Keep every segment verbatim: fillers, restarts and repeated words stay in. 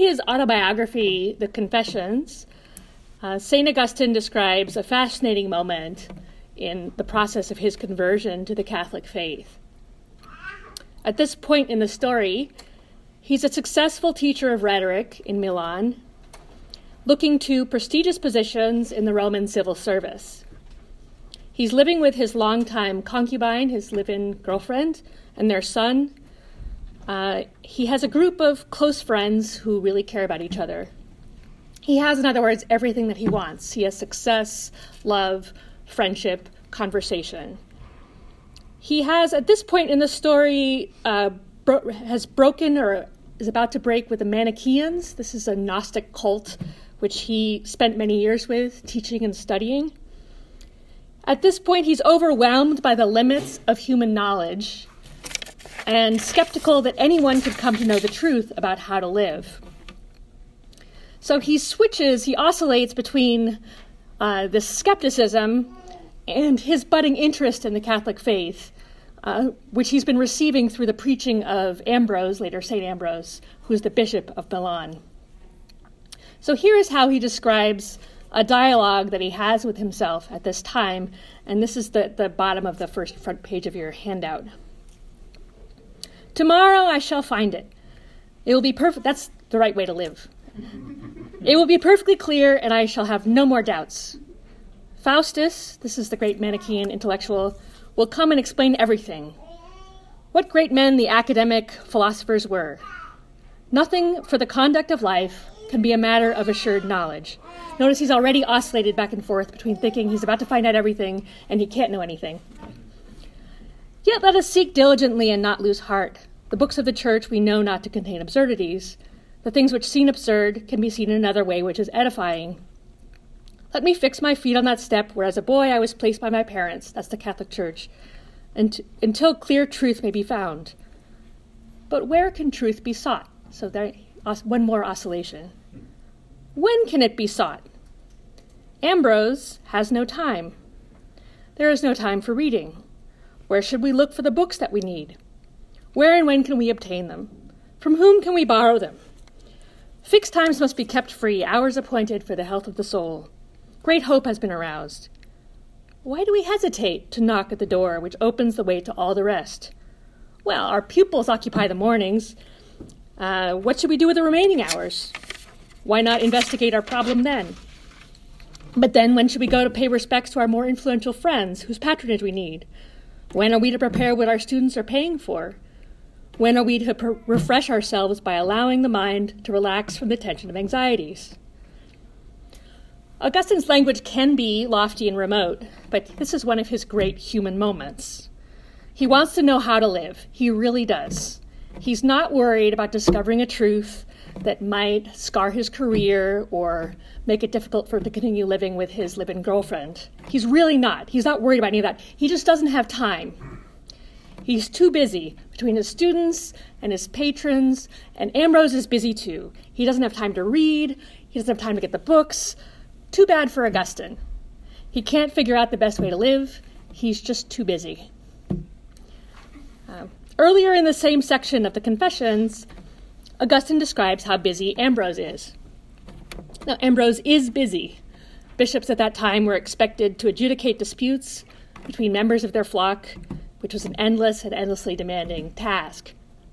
his autobiography, The Confessions, uh, Saint Augustine describes a fascinating moment in the process of his conversion to the Catholic faith. At this point in the story, he's a successful teacher of rhetoric in Milan, looking to prestigious positions in the Roman civil service. He's living with his longtime concubine, his live-in girlfriend, and their son. Uh, he has a group of close friends who really care about each other. He has, in other words, everything that he wants. He has success, love, friendship, conversation. He has, at this point in the story, uh, bro- has broken or is about to break with the Manichaeans. This is a Gnostic cult which he spent many years with, teaching and studying. At this point, he's overwhelmed by the limits of human knowledge and skeptical that anyone could come to know the truth about how to live. So he switches, he oscillates between uh, this skepticism and his budding interest in the Catholic faith, uh, which he's been receiving through the preaching of Ambrose, later Saint Ambrose, who's the Bishop of Milan. So here is how he describes a dialogue that he has with himself at this time, and this is the, the bottom of the first front page of your handout. Tomorrow I shall find it. It will be perfect. That's the right way to live. It will be perfectly clear, and I shall have no more doubts. Faustus, this is the great Manichaean intellectual, will come and explain everything. What great men the academic philosophers were. Nothing for the conduct of life can be a matter of assured knowledge. Notice he's already oscillated back and forth between thinking he's about to find out everything and he can't know anything. Yet let us seek diligently and not lose heart. The books of the church we know not to contain absurdities. The things which seem absurd can be seen in another way which is edifying. Let me fix my feet on that step where as a boy I was placed by my parents, that's the Catholic Church, and until clear truth may be found. But where can truth be sought? So there, one more oscillation. When can it be sought? Ambrose has no time. There is no time for reading. Where should we look for the books that we need? Where and when can we obtain them? From whom can we borrow them? Fixed times must be kept free, hours appointed for the health of the soul. Great hope has been aroused. Why do we hesitate to knock at the door which opens the way to all the rest? Well, our pupils occupy the mornings. Uh, what should we do with the remaining hours? Why not investigate our problem then? But then when should we go to pay respects to our more influential friends whose patronage we need? When are we to prepare what our students are paying for? When are we to per- refresh ourselves by allowing the mind to relax from the tension of anxieties? Augustine's language can be lofty and remote, but this is one of his great human moments. He wants to know how to live. He really does. He's not worried about discovering a truth that might scar his career or make it difficult for him to continue living with his live-in girlfriend. He's really not. He's not worried about any of that. He just doesn't have time. He's too busy between his students and his patrons, and Ambrose is busy too. He doesn't have time to read. He doesn't have time to get the books. Too bad for Augustine. He can't figure out the best way to live. He's just too busy. Uh, earlier in the same section of the Confessions, Augustine describes how busy Ambrose is. Now, Ambrose is busy. Bishops at that time were expected to adjudicate disputes between members of their flock, which was an endless and endlessly demanding task.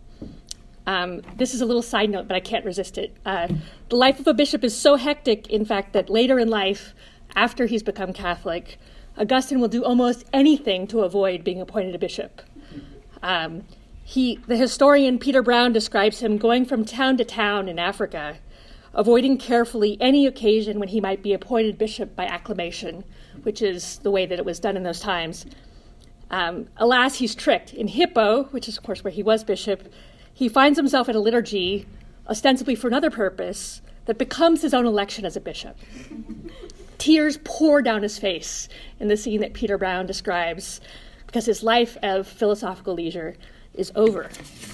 Um, this is a little side note, but I can't resist it. Uh, the life of a bishop is so hectic, in fact, that later in life, after he's become Catholic, Augustine will do almost anything to avoid being appointed a bishop. Um, he, the historian Peter Brown describes him going from town to town in Africa, avoiding carefully any occasion when he might be appointed bishop by acclamation, which is the way that it was done in those times. Um, alas, he's tricked. In Hippo, which is, of course, where he was bishop, he finds himself at a liturgy, ostensibly for another purpose, that becomes his own election as a bishop. Tears pour down his face in the scene that Peter Brown describes, because his life of philosophical leisure is over.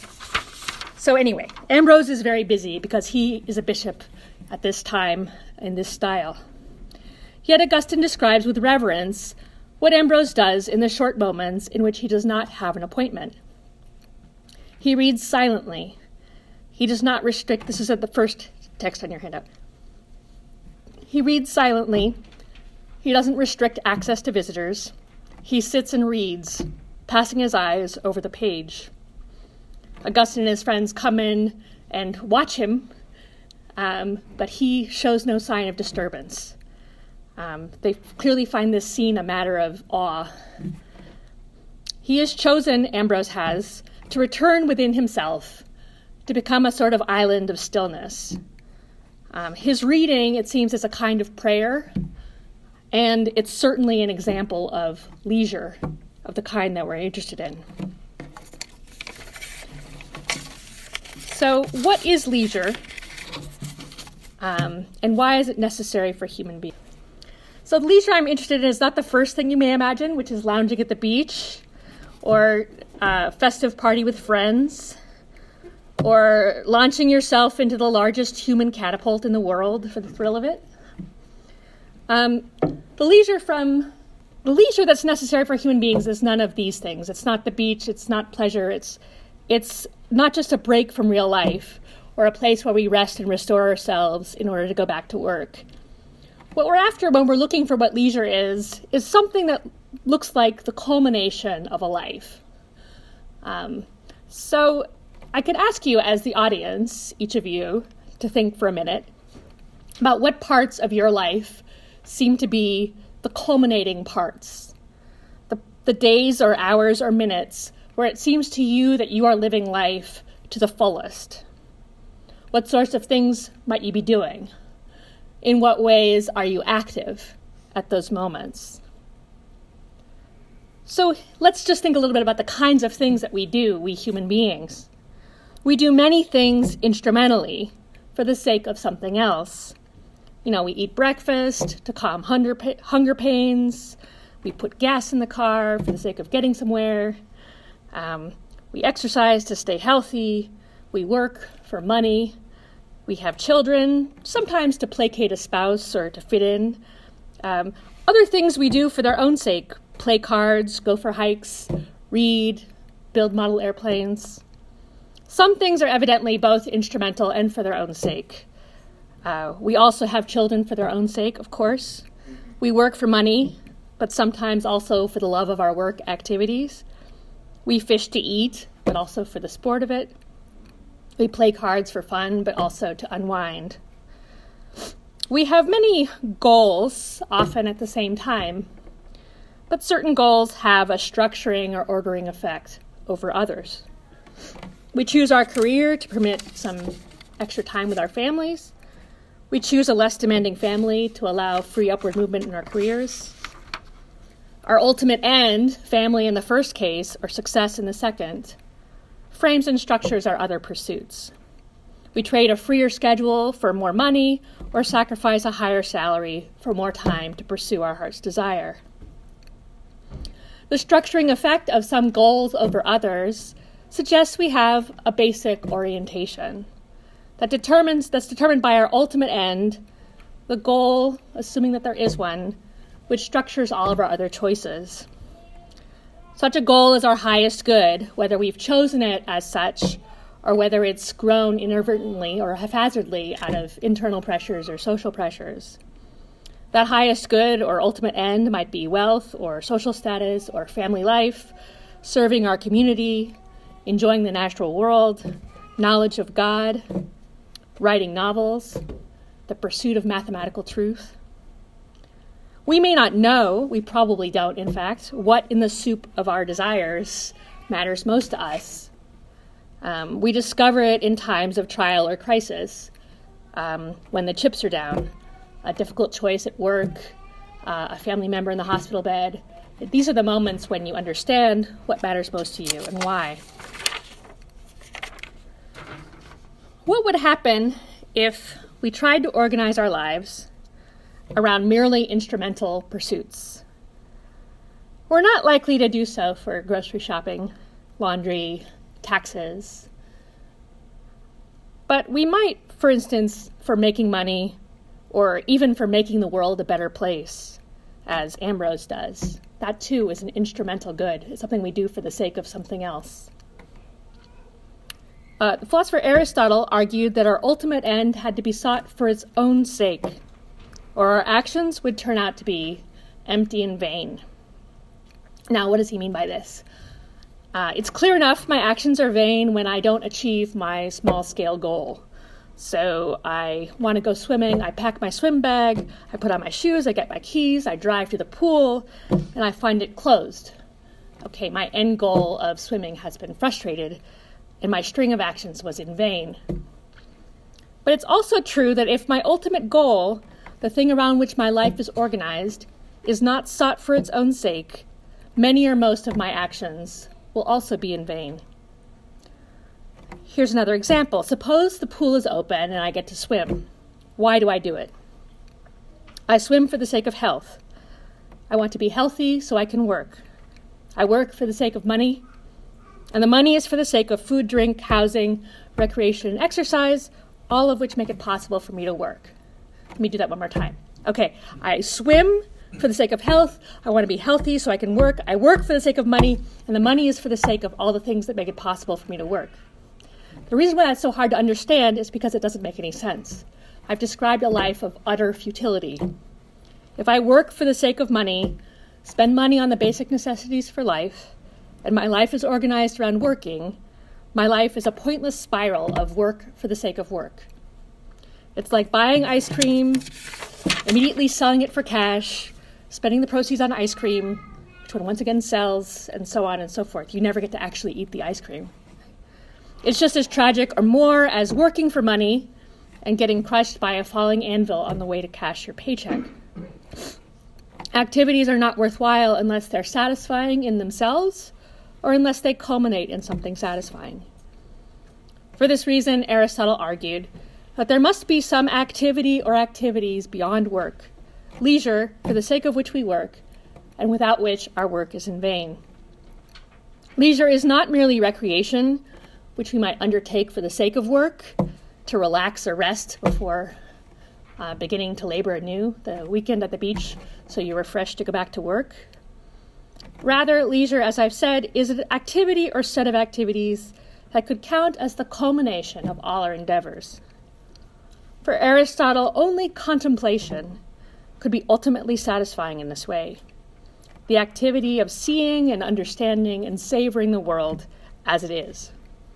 So anyway, Ambrose is very busy because he is a bishop at this time in this style. Yet Augustine describes with reverence what Ambrose does in the short moments in which he does not have an appointment. He reads silently. He does not restrict, this is at the first text on your handout. He reads silently. He doesn't restrict access to visitors. He sits and reads, passing his eyes over the page. Augustine and his friends come in and watch him, um, but he shows no sign of disturbance. Um, they clearly find this scene a matter of awe. He has chosen, Ambrose has, to return within himself, to become a sort of island of stillness. Um, his reading, it seems, is a kind of prayer, and it's certainly an example of leisure, of the kind that we're interested in. So, what is leisure, um, and why is it necessary for human beings? So, the leisure I'm interested in is not the first thing you may imagine, which is lounging at the beach, or a festive party with friends, or launching yourself into the largest human catapult in the world for the thrill of it. Um, the leisure from the leisure that's necessary for human beings is none of these things. It's not the beach. It's not pleasure. It's it's not just a break from real life or a place where we rest and restore ourselves in order to go back to work. What we're after when we're looking for what leisure is is something that looks like the culmination of a life. Um, so I could ask you as the audience, each of you, to think for a minute about what parts of your life seem to be the culminating parts, the, the days or hours or minutes where it seems to you that you are living life to the fullest. What sorts of things might you be doing? In what ways are you active at those moments? So let's just think a little bit about the kinds of things that we do, we human beings. We do many things instrumentally for the sake of something else. You know, we eat breakfast to calm hunger, hunger pains. We put gas in the car for the sake of getting somewhere. Um, we exercise to stay healthy. We work for money. We have children, sometimes to placate a spouse or to fit in. Um, other things we do for their own sake: play cards, go for hikes, read, build model airplanes. Some things are evidently both instrumental and for their own sake. Uh, we also have children for their own sake, of course. We work for money, but sometimes also for the love of our work activities. We fish to eat, but also for the sport of it. We play cards for fun, but also to unwind. We have many goals, often at the same time, but certain goals have a structuring or ordering effect over others. We choose our career to permit some extra time with our families. We choose a less demanding family to allow free upward movement in our careers. Our ultimate end, family in the first case, or success in the second, frames and structures our other pursuits. We trade a freer schedule for more money or sacrifice a higher salary for more time to pursue our heart's desire. The structuring effect of some goals over others suggests we have a basic orientation that determines that's determined by our ultimate end, the goal, assuming that there is one, which structures all of our other choices. Such a goal is our highest good, whether we've chosen it as such or whether it's grown inadvertently or haphazardly out of internal pressures or social pressures. That highest good or ultimate end might be wealth or social status or family life, serving our community, enjoying the natural world, knowledge of God, writing novels, the pursuit of mathematical truth. We may not know, we probably don't, in fact, what in the soup of our desires matters most to us. Um, we discover it in times of trial or crisis, um, when the chips are down, a difficult choice at work, uh, a family member in the hospital bed. These are the moments when you understand what matters most to you and why. What would happen if we tried to organize our lives around merely instrumental pursuits? We're not likely to do so for grocery shopping, laundry, taxes. But we might, for instance, for making money, or even for making the world a better place, as Ambrose does. That too is an instrumental good. It's something we do for the sake of something else. Uh, the philosopher Aristotle argued that our ultimate end had to be sought for its own sake, or our actions would turn out to be empty and vain. Now, what does he mean by this? Uh, it's clear enough my actions are vain when I don't achieve my small-scale goal. So I want to go swimming, I pack my swim bag, I put on my shoes, I get my keys, I drive to the pool, and I find it closed. Okay, my end goal of swimming has been frustrated, and my string of actions was in vain. But it's also true that if my ultimate goal, the thing around which my life is organized, is not sought for its own sake, many or most of my actions will also be in vain. Here's another example. Suppose the pool is open and I get to swim. Why do I do it? I swim for the sake of health. I want to be healthy so I can work. I work for the sake of money, and the money is for the sake of food, drink, housing, recreation, and exercise, all of which make it possible for me to work. Let me do that one more time. Okay, I swim for the sake of health. I want to be healthy so I can work. I work for the sake of money, and the money is for the sake of all the things that make it possible for me to work. The reason why that's so hard to understand is because it doesn't make any sense. I've described a life of utter futility. If I work for the sake of money, spend money on the basic necessities for life, and my life is organized around working, my life is a pointless spiral of work for the sake of work. It's like buying ice cream, immediately selling it for cash, spending the proceeds on ice cream, which one once again sells, and so on and so forth. You never get to actually eat the ice cream. It's just as tragic or more as working for money and getting crushed by a falling anvil on the way to cash your paycheck. Activities are not worthwhile unless they're satisfying in themselves or unless they culminate in something satisfying. For this reason, Aristotle argued that there must be some activity or activities beyond work, leisure for the sake of which we work, and without which our work is in vain. Leisure is not merely recreation, which we might undertake for the sake of work, to relax or rest before uh, beginning to labor anew, the weekend at the beach, so you're refreshed to go back to work. Rather, leisure, as I've said, is an activity or set of activities that could count as the culmination of all our endeavors. For Aristotle, only contemplation could be ultimately satisfying in this way, the activity of seeing and understanding and savoring the world as it is.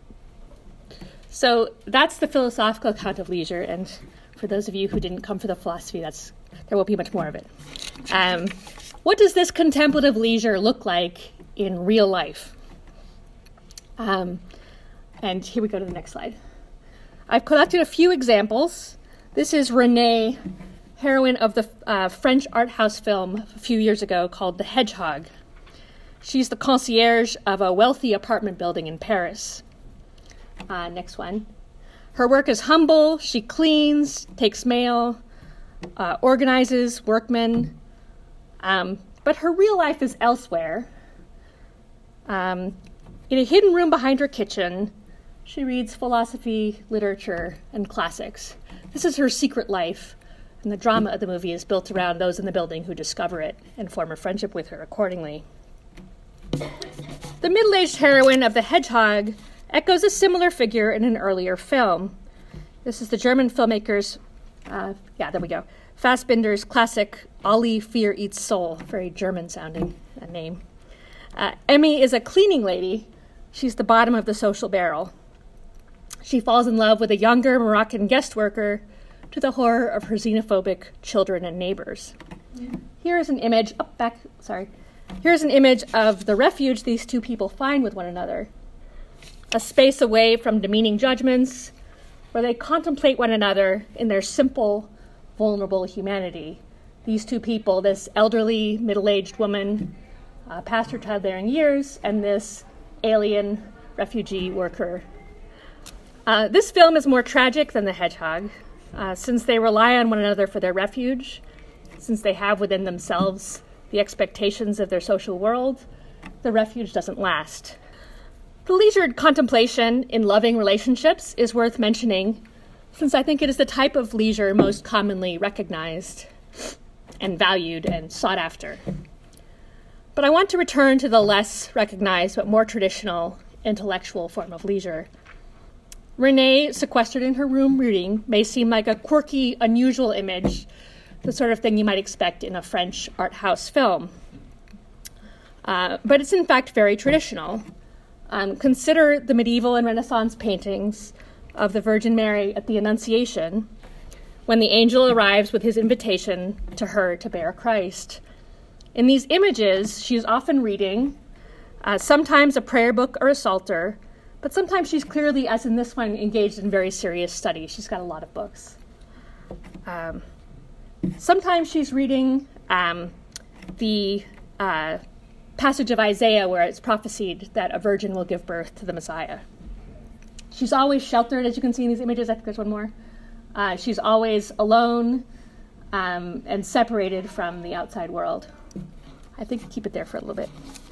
So that's the philosophical account of leisure, and for those of you who didn't come for the philosophy, that's there won't be much more of it. Um, what does this contemplative leisure look like in real life? Um, and here we go to the next slide. I've collected a few examples. This is Renée, heroine of the uh, French art house film a few years ago called The Hedgehog. She's the concierge of a wealthy apartment building in Paris. Uh, next one. Her work is humble. She cleans, takes mail, uh, organizes workmen. Um, but her real life is elsewhere. Um, in a hidden room behind her kitchen, she reads philosophy, literature, and classics. This is her secret life, and the drama of the movie is built around those in the building who discover it and form a friendship with her accordingly. The middle-aged heroine of The Hedgehog echoes a similar figure in an earlier film. This is the German filmmaker's, uh, yeah, there we go, Fassbinder's classic Ali Fear Eats Soul, very German-sounding uh, name. Uh, Emmy is a cleaning lady. She's the bottom of the social barrel. She falls in love with a younger Moroccan guest worker to the horror of her xenophobic children and neighbors. Yeah. Here is an image, oh, back, sorry. Here's an image of the refuge these two people find with one another. A space away from demeaning judgments, where they contemplate one another in their simple, vulnerable humanity. These two people, this elderly, middle-aged woman, uh, past her childbearing years, and this alien refugee worker. Uh, this film is more tragic than The Hedgehog, uh, since they rely on one another for their refuge, since they have within themselves the expectations of their social world. The refuge doesn't last. The leisured contemplation in loving relationships is worth mentioning, since I think it is the type of leisure most commonly recognized and valued and sought after. But I want to return to the less recognized but more traditional intellectual form of leisure, Renee, sequestered in her room reading, may seem like a quirky, unusual image, the sort of thing you might expect in a French art house film. Uh, but it's in fact very traditional. Um, consider the medieval and Renaissance paintings of the Virgin Mary at the Annunciation, when the angel arrives with his invitation to her to bear Christ. In these images, she is often reading, uh, sometimes a prayer book or a psalter, but sometimes she's clearly, as in this one, engaged in very serious study. She's got a lot of books. Um, sometimes she's reading um, the uh, passage of Isaiah where it's prophesied that a virgin will give birth to the Messiah. She's always sheltered, as you can see in these images. I think there's one more. Uh, she's always alone um, and separated from the outside world. I think keep it there for a little bit.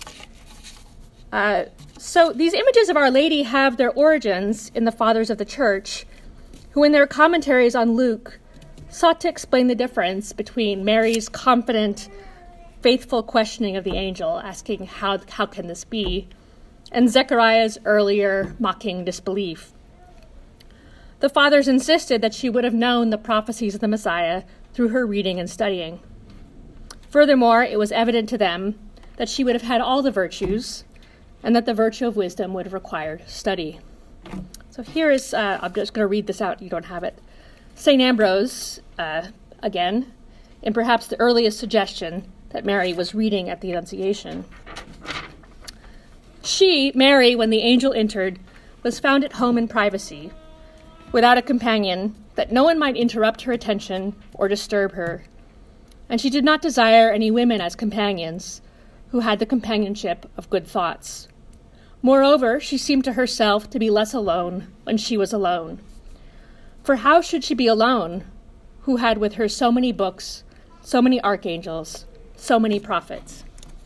Uh, so these images of Our Lady have their origins in the Fathers of the Church, who in their commentaries on Luke sought to explain the difference between Mary's confident, faithful questioning of the angel, asking, how, how can this be, and Zechariah's earlier mocking disbelief. The Fathers insisted that she would have known the prophecies of the Messiah through her reading and studying. Furthermore, it was evident to them that she would have had all the virtues, and that the virtue of wisdom would have required study. So here is, uh, I'm just going to read this out, you don't have it. Saint Ambrose, uh, again, in perhaps the earliest suggestion that Mary was reading at the Annunciation. She, Mary, when the angel entered, was found at home in privacy, without a companion, that no one might interrupt her attention or disturb her. And she did not desire any women as companions, who had the companionship of good thoughts. Moreover, she seemed to herself to be less alone when she was alone. For how should she be alone, who had with her so many books, so many archangels, so many prophets?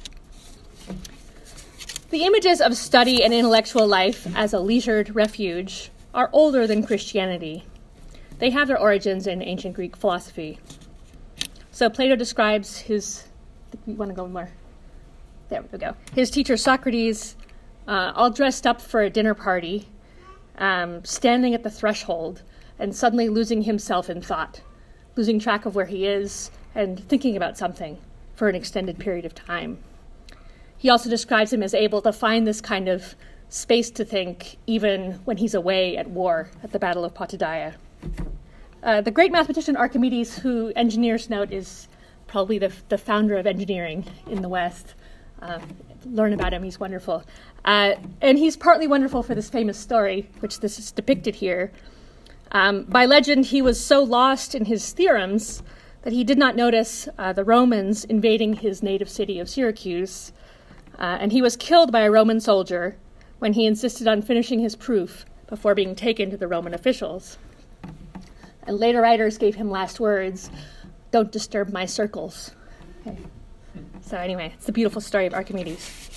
The images of study and intellectual life as a leisured refuge are older than Christianity. They have their origins in ancient Greek philosophy. So Plato describes his, you want to go more? There we go. His teacher Socrates, uh, all dressed up for a dinner party, um, standing at the threshold and suddenly losing himself in thought, losing track of where he is and thinking about something for an extended period of time. He also describes him as able to find this kind of space to think even when he's away at war at the Battle of Potidaea. Uh, the great mathematician Archimedes, who engineers note is probably the, the founder of engineering in the West. Uh, learn about him, he's wonderful. Uh, and he's partly wonderful for this famous story, which this is depicted here. Um, by legend, he was so lost in his theorems that he did not notice uh, the Romans invading his native city of Syracuse, uh, and he was killed by a Roman soldier when he insisted on finishing his proof before being taken to the Roman officials. And later writers gave him last words, "Don't disturb my circles." Okay. So anyway, it's the beautiful story of Archimedes.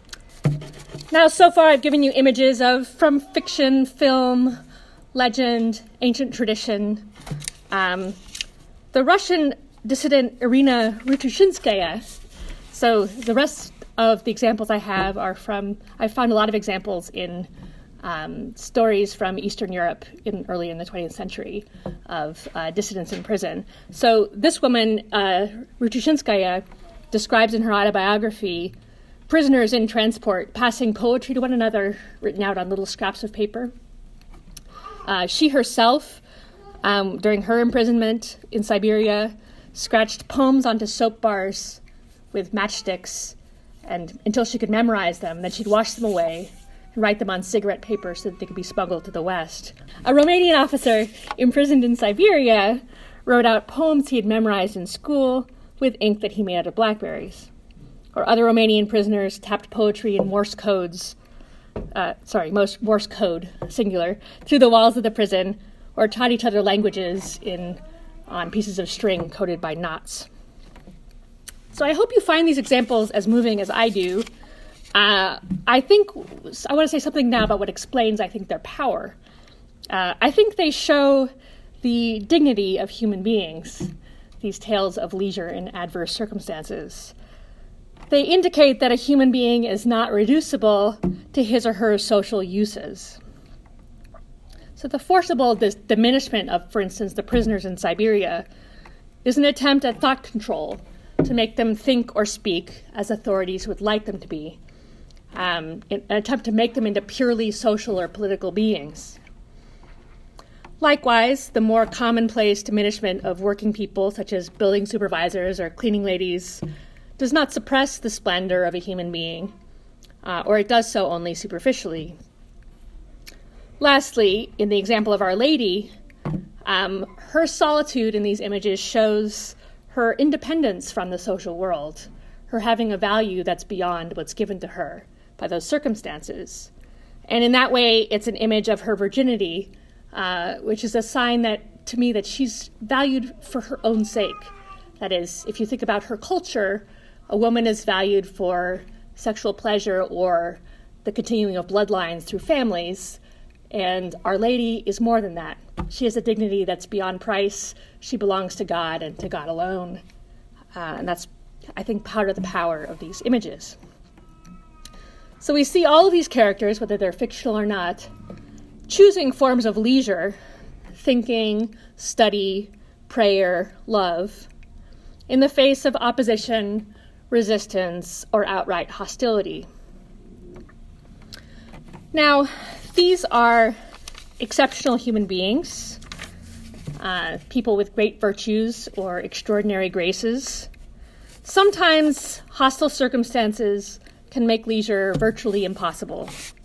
Now, so far I've given you images of from fiction, film, legend, ancient tradition. Um, the Russian dissident Irina Rutushinskaya. So the rest of the examples I have are from, I found a lot of examples in um, stories from Eastern Europe in early in the twentieth century of uh, dissidents in prison. So this woman, uh, Rutushinskaya, describes in her autobiography prisoners in transport passing poetry to one another written out on little scraps of paper. Uh, she herself, um, during her imprisonment in Siberia, scratched poems onto soap bars with matchsticks and until she could memorize them. Then she'd wash them away and write them on cigarette paper so that they could be smuggled to the West. A Romanian officer imprisoned in Siberia wrote out poems he had memorized in school with ink that he made out of blackberries. Or other Romanian prisoners tapped poetry in Morse codes, uh, sorry, most Morse code, singular, through the walls of the prison, or taught each other languages in on pieces of string coated by knots. So I hope you find these examples as moving as I do. Uh, I think, I want to say something now about what explains, I think, their power. Uh, I think they show the dignity of human beings, these tales of leisure in adverse circumstances. They indicate that a human being is not reducible to his or her social uses. So the forcible dis- diminishment of, for instance, the prisoners in Siberia is an attempt at thought control to make them think or speak as authorities would like them to be, um, an attempt to make them into purely social or political beings. Likewise, the more commonplace diminishment of working people, such as building supervisors or cleaning ladies, does not suppress the splendor of a human being, uh, or it does so only superficially. Lastly, in the example of Our Lady, um, her solitude in these images shows her independence from the social world, her having a value that's beyond what's given to her by those circumstances. And in that way, it's an image of her virginity, uh, which is a sign that, to me, that she's valued for her own sake. That is, if you think about her culture, a woman is valued for sexual pleasure or the continuing of bloodlines through families, and Our Lady is more than that. She has a dignity that's beyond price. She belongs to God and to God alone. Uh, and that's, I think, part of the power of these images. So we see all of these characters, whether they're fictional or not, choosing forms of leisure, thinking, study, prayer, love, in the face of opposition, resistance, or outright hostility. Now, these are exceptional human beings, uh, people with great virtues or extraordinary graces. Sometimes hostile circumstances can make leisure virtually impossible.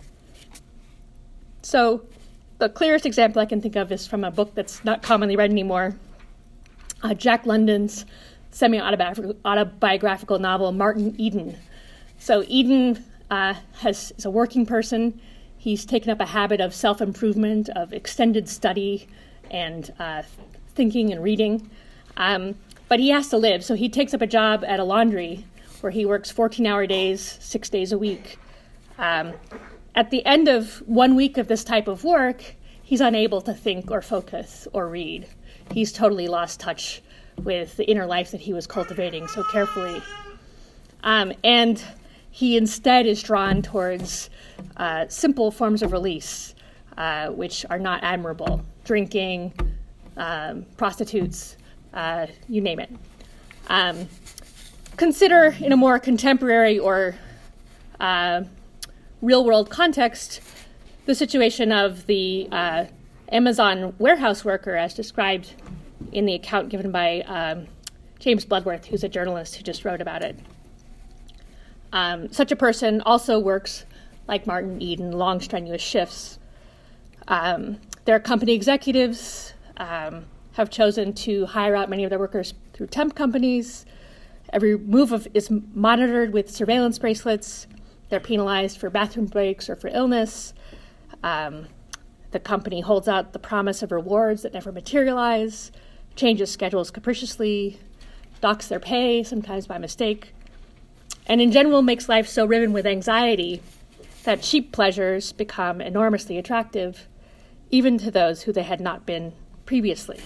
So the clearest example I can think of is from a book that's not commonly read anymore, uh, Jack London's semi-autobiographical novel, Martin Eden. So Eden uh, has, is a working person. He's taken up a habit of self-improvement, of extended study and uh, thinking and reading. Um, but he has to live, so he takes up a job at a laundry where he works fourteen-hour days, six days a week. Um, at the end of one week of this type of work, he's unable to think or focus or read. He's totally lost touch with the inner life that he was cultivating so carefully. Um, and he instead is drawn towards uh, simple forms of release, uh, which are not admirable. Drinking, um, prostitutes, uh, you name it. Um, consider in a more contemporary or uh, real-world context the situation of the uh, Amazon warehouse worker as described in the account given by um, James Bloodworth, who's a journalist who just wrote about it. Um, such a person also works, like Martin Eden, long, strenuous shifts. Um, their company executives um, have chosen to hire out many of their workers through temp companies. Every move of, is monitored with surveillance bracelets. They're penalized for bathroom breaks or for illness. Um, the company holds out the promise of rewards that never materialize, changes schedules capriciously, docks their pay, sometimes by mistake, and in general makes life so riven with anxiety that cheap pleasures become enormously attractive, even to those who they had not been previously.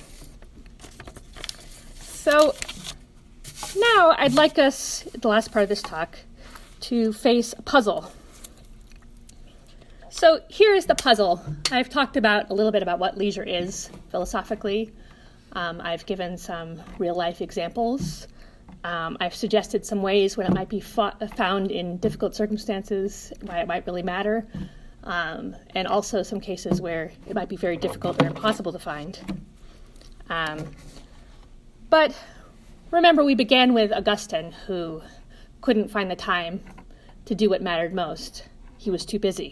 So now I'd like us, the last part of this talk, to face a puzzle. So here is the puzzle. I've talked about a little bit about what leisure is philosophically. Um, I've given some real-life examples. Um, I've suggested some ways when it might be fo- found in difficult circumstances, why it might really matter, um, and also some cases where it might be very difficult or impossible to find. Um, but remember, we began with Augustine, who couldn't find the time to do what mattered most. He was too busy.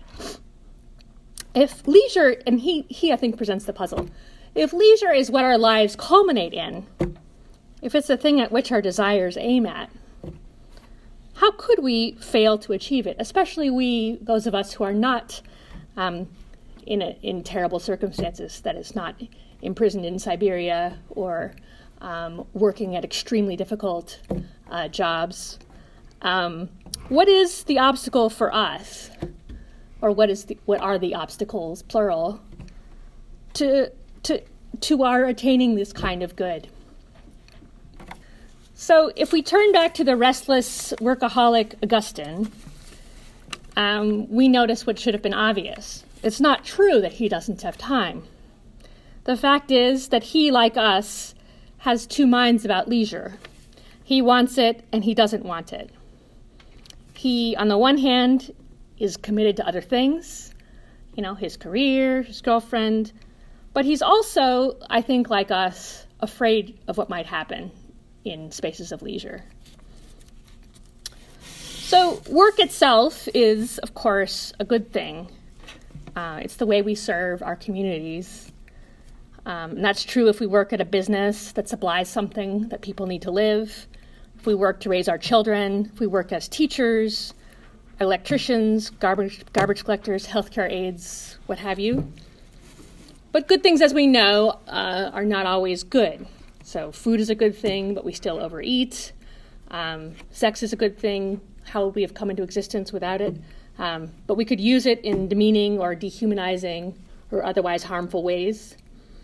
If leisure, and he, he I think presents the puzzle, if leisure is what our lives culminate in, if it's the thing at which our desires aim at, how could we fail to achieve it, especially we, those of us who are not um, in, a, in terrible circumstances, that is, not imprisoned in Siberia or um, working at extremely difficult uh, jobs? Um, what is the obstacle for us, or what is the, what are the obstacles, plural, to to to our attaining this kind of good? So if we turn back to the restless workaholic Augustine, um, we notice what should have been obvious. it's not true that he doesn't have time. The fact is that he, like us, has two minds about leisure. He wants it and he doesn't want it. He, on the one hand, is committed to other things, you know, his career, his girlfriend, but he's also, I think, like us, afraid of what might happen in spaces of leisure. So work itself is, of course, a good thing. Uh, it's the way we serve our communities. Um, and that's true if we work at a business that supplies something that people need to live, if we work to raise our children, if we work as teachers, electricians, garbage, garbage collectors, healthcare aides, what have you. But good things, as we know, uh, are not always good. So food is a good thing, but we still overeat. Um, sex is a good thing. How would we have come into existence without it? Um, but we could use it in demeaning or dehumanizing or otherwise harmful ways.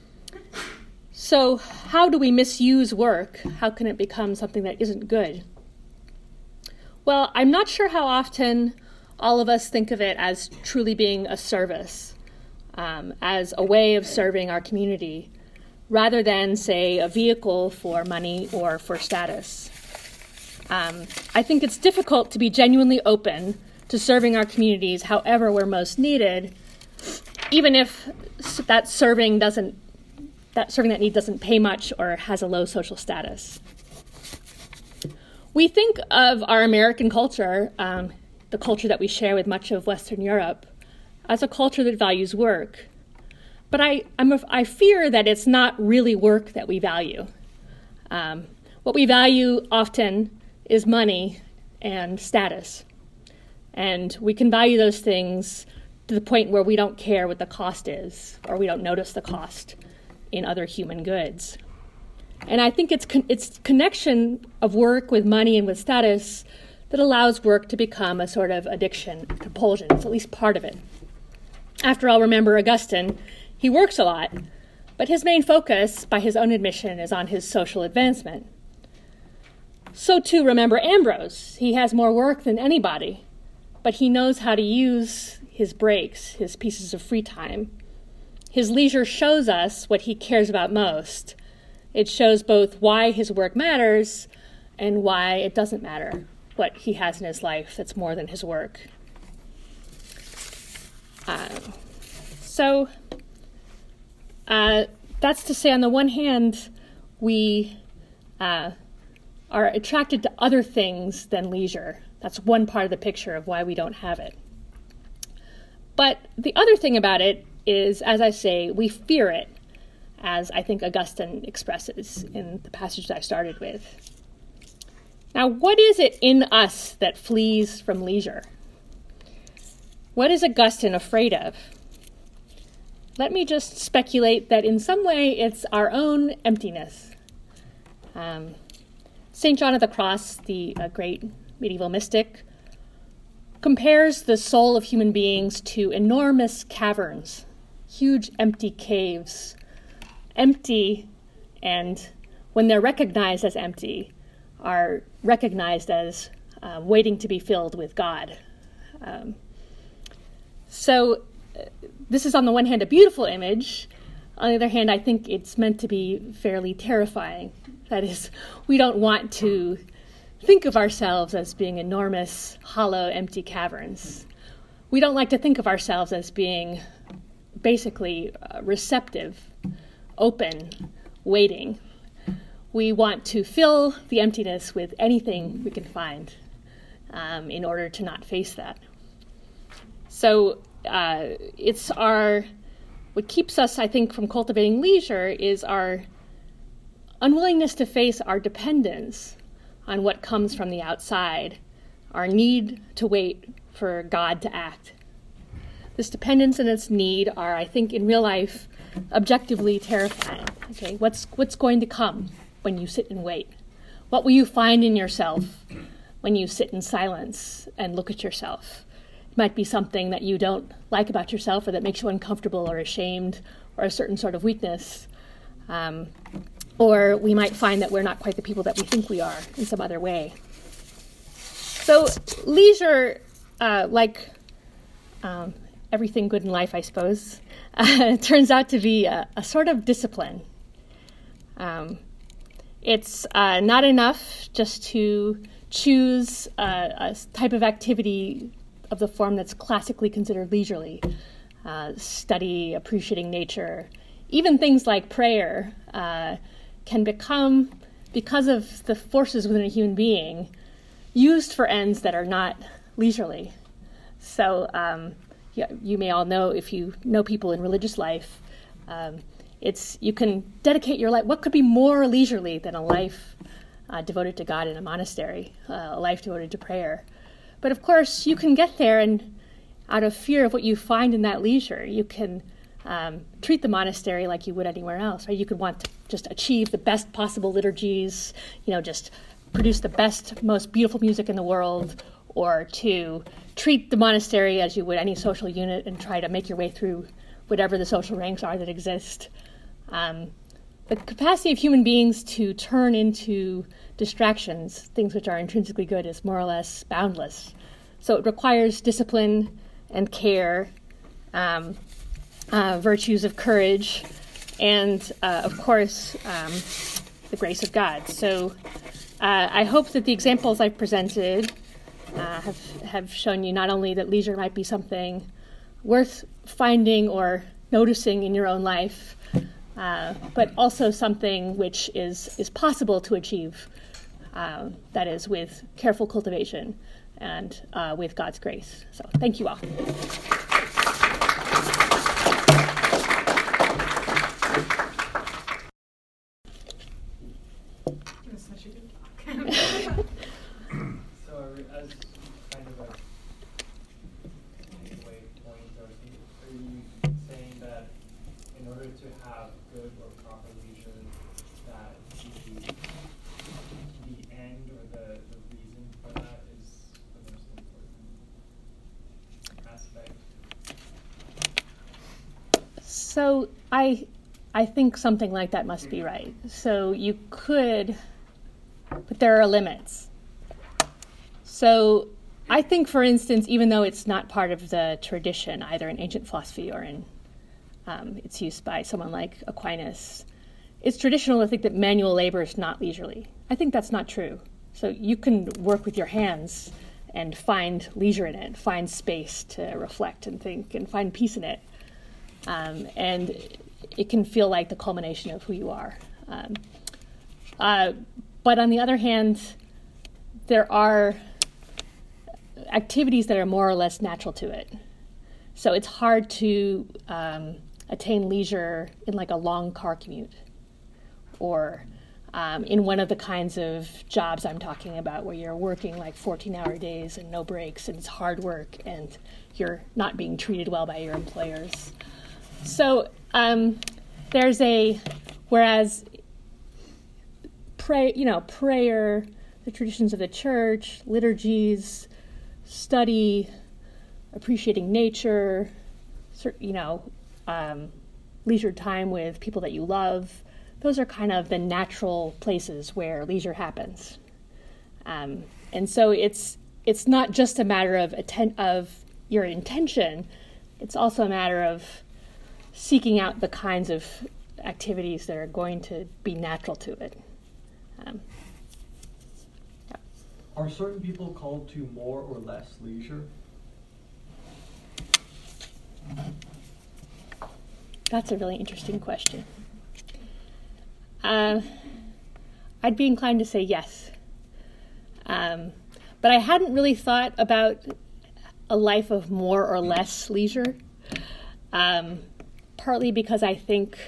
So how do we misuse work? How can it become something that isn't good? Well, I'm not sure how often all of us think of it as truly being a service, um, as a way of serving our community, rather than, say, a vehicle for money or for status. Um, I think it's difficult to be genuinely open to serving our communities however we're most needed, even if that serving doesn't, that serving that need doesn't pay much or has a low social status. We think of our American culture, um, the culture that we share with much of Western Europe, as a culture that values work. But I, I'm a, I fear that it's not really work that we value. Um, what we value often is money and status. And we can value those things to the point where we don't care what the cost is, or we don't notice the cost in other human goods. And I think it's con- it's connection of work with money and with status that allows work to become a sort of addiction, compulsion. It's at least part of it. After all, remember Augustine, he works a lot, but his main focus, by his own admission, is on his social advancement. So too, remember Ambrose. He has more work than anybody, but he knows how to use his breaks, his pieces of free time. His leisure shows us what he cares about most. It shows both why his work matters and why it doesn't matter what he has in his life that's more than his work. Uh, so uh, that's to say, on the one hand, we uh, are attracted to other things than leisure. That's one part of the picture of why we don't have it. But the other thing about it is, as I say, we fear it, as I think Augustine expresses in the passage that I started with. Now, what is it in us that flees from leisure? What is Augustine afraid of? Let me just speculate that in some way it's our own emptiness. Um, Saint John of the Cross, the uh, great medieval mystic, compares the soul of human beings to enormous caverns, huge empty caves, empty, and when they're recognized as empty, are recognized as uh, waiting to be filled with God. Um, so uh, this is on the one hand a beautiful image. On the other hand, I think it's meant to be fairly terrifying. That is, we don't want to think of ourselves as being enormous, hollow, empty caverns. We don't like to think of ourselves as being basically uh, receptive, open, waiting. We want to fill the emptiness with anything we can find um, in order to not face that. So uh, it's our, what keeps us, I think, from cultivating leisure is our unwillingness to face our dependence on what comes from the outside, our need to wait for God to act. This dependence and its need are, I think, in real life, objectively terrifying. Okay, what's what's going to come when you sit and wait? What will you find in yourself when you sit in silence and look at yourself? It might be something that you don't like about yourself, or that makes you uncomfortable or ashamed, or a certain sort of weakness. Um, or we might find that we're not quite the people that we think we are in some other way. So leisure, uh, like um, everything good in life, I suppose, uh, turns out to be a, a sort of discipline. Um, it's uh, not enough just to choose uh, a type of activity of the form that's classically considered leisurely. Uh, study, appreciating nature, even things like prayer uh, can become, because of the forces within a human being, used for ends that are not leisurely. So um, yeah, you may all know, if you know people in religious life, um, it's you can dedicate your life. What could be more leisurely than a life uh, devoted to God in a monastery, uh, a life devoted to prayer? But of course, you can get there, and out of fear of what you find in that leisure, you can um, treat the monastery like you would anywhere else. Right? You could want to just achieve the best possible liturgies, you know, just produce the best, most beautiful music in the world, or to treat the monastery as you would any social unit and try to make your way through whatever the social ranks are that exist. Um, the capacity of human beings to turn into distractions, things which are intrinsically good, is more or less boundless. So it requires discipline and care, um, uh, virtues of courage, and, uh, of course, um, the grace of God. So uh, I hope that the examples I've presented uh, have, have shown you not only that leisure might be something worth finding or noticing in your own life, uh, but also something which is, is possible to achieve, uh, that is, with careful cultivation and uh, with God's grace. So thank you all. It was such a good talk. So as kind of a way point, or are you saying that in order to have good or proper leisure, that the, the end or the, the reason for that is the most important aspect? So I, I think something like that must be right. So you could, but there are limits. So I think, for instance, even though it's not part of the tradition, either in ancient philosophy or in um, its use by someone like Aquinas, it's traditional to think that manual labor is not leisurely. I think that's not true. So you can work with your hands and find leisure in it, find space to reflect and think, and find peace in it. Um, and it can feel like the culmination of who you are. Um, uh, but on the other hand, there are activities that are more or less natural to it. So it's hard to um, attain leisure in like a long car commute, or um, in one of the kinds of jobs I'm talking about where you're working like fourteen-hour days and no breaks, and it's hard work, and you're not being treated well by your employers. So um, there's a, whereas pray, you know, prayer, the traditions of the church, liturgies, study, appreciating nature, you know, um, leisure time with people that you love, those are kind of the natural places where leisure happens. Um, and so it's it's not just a matter of atten- of your intention, it's also a matter of seeking out the kinds of activities that are going to be natural to it. Um, yeah. Are certain people called to more or less leisure? That's a really interesting question. Uh, I'd be inclined to say yes. Um, but I hadn't really thought about a life of more or less leisure, um, partly because I think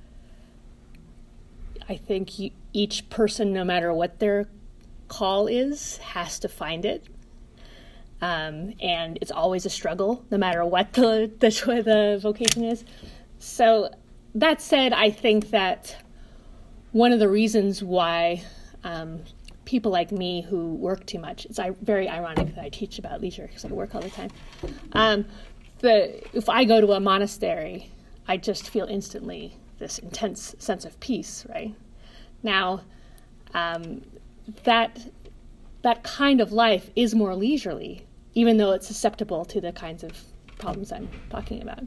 I think you, each person, no matter what their call is, has to find it. Um, and it's always a struggle, no matter what the, the, the vocation is. So that said, I think that one of the reasons why um, people like me who work too much, it's very ironic that I teach about leisure because I work all the time. Um, the, if I go to a monastery, I just feel instantly this intense sense of peace, right? Now, um, that that kind of life is more leisurely, even though it's susceptible to the kinds of problems I'm talking about.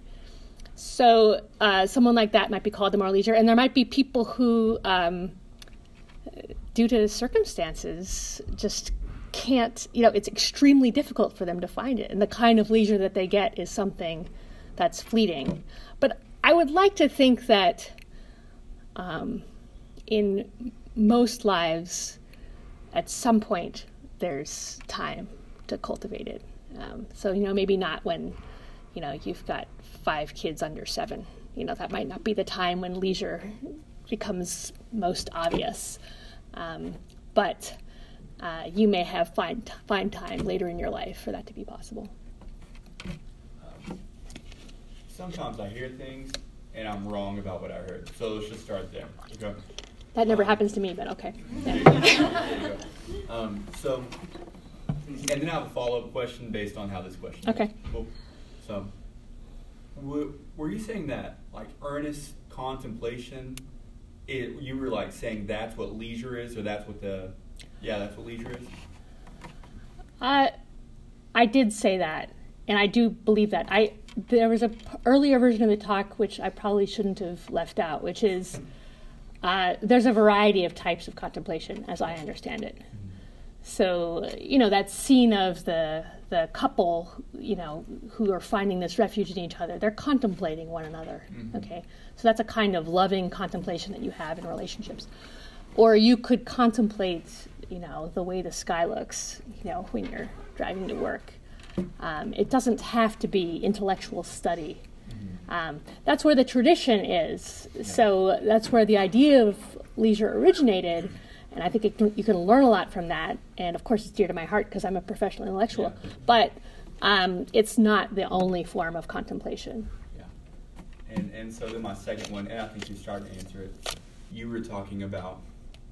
So uh, someone like that might be called to more leisure, and there might be people who, um, due to circumstances, just can't, you know, it's extremely difficult for them to find it, and the kind of leisure that they get is something that's fleeting. But I would like to think that um, in most lives, at some point, there's time to cultivate it. Um, so, you know, maybe not when, you know, you've got five kids under seven. You know, that might not be the time when leisure becomes most obvious. Um, but uh, you may have find, find time later in your life for that to be possible. Um, sometimes I hear things and I'm wrong about what I heard. So let's just start there. Okay. That never um, happens to me, but okay. There you go. There you go. Um, so, and then I have a follow-up question based on how this question Okay. goes. Cool. So, w- were you saying that, like, earnest contemplation, it, you were, like, saying that's what leisure is, or that's what the, yeah, that's what leisure is? Uh, I did say that, and I do believe that. I There was a p- earlier version of the talk which I probably shouldn't have left out, which is uh, there's a variety of types of contemplation, as I understand it. So, you know, that scene of the the couple, you know, who are finding this refuge in each other, they're contemplating one another, mm-hmm. okay? So that's a kind of loving contemplation that you have in relationships. Or you could contemplate, you know, the way the sky looks, you know, when you're driving to work. Um, it doesn't have to be intellectual study. Mm-hmm. Um, that's where the tradition is. Yeah. So that's where the idea of leisure originated. And I think it can, you can learn a lot from that. And of course, it's dear to my heart because I'm a professional intellectual. Yeah. But um, it's not the only form of contemplation. Yeah. And and so then my second one, and I think you started to answer it. You were talking about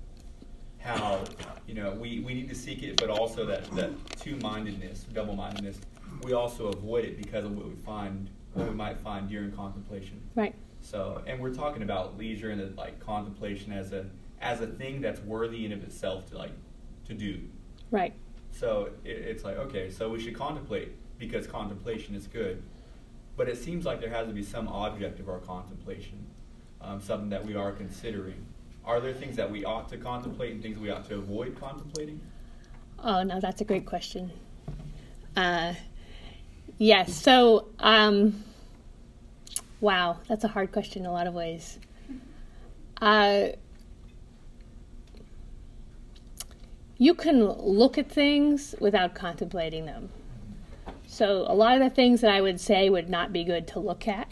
how, you know, we, we need to seek it, but also that, that two-mindedness, double-mindedness, we also avoid it because of what we find, what we might find during contemplation. Right. So, and we're talking about leisure and like contemplation as a as a thing that's worthy in of itself to like to do. Right. So it, it's like, okay, so we should contemplate because contemplation is good, but it seems like there has to be some object of our contemplation, um, something that we are considering. Are there things that we ought to contemplate and things we ought to avoid contemplating? Oh, no, that's a great question. Uh, yes, so, um, wow, that's a hard question in a lot of ways. Uh, you can look at things without contemplating them. So a lot of the things that I would say would not be good to look at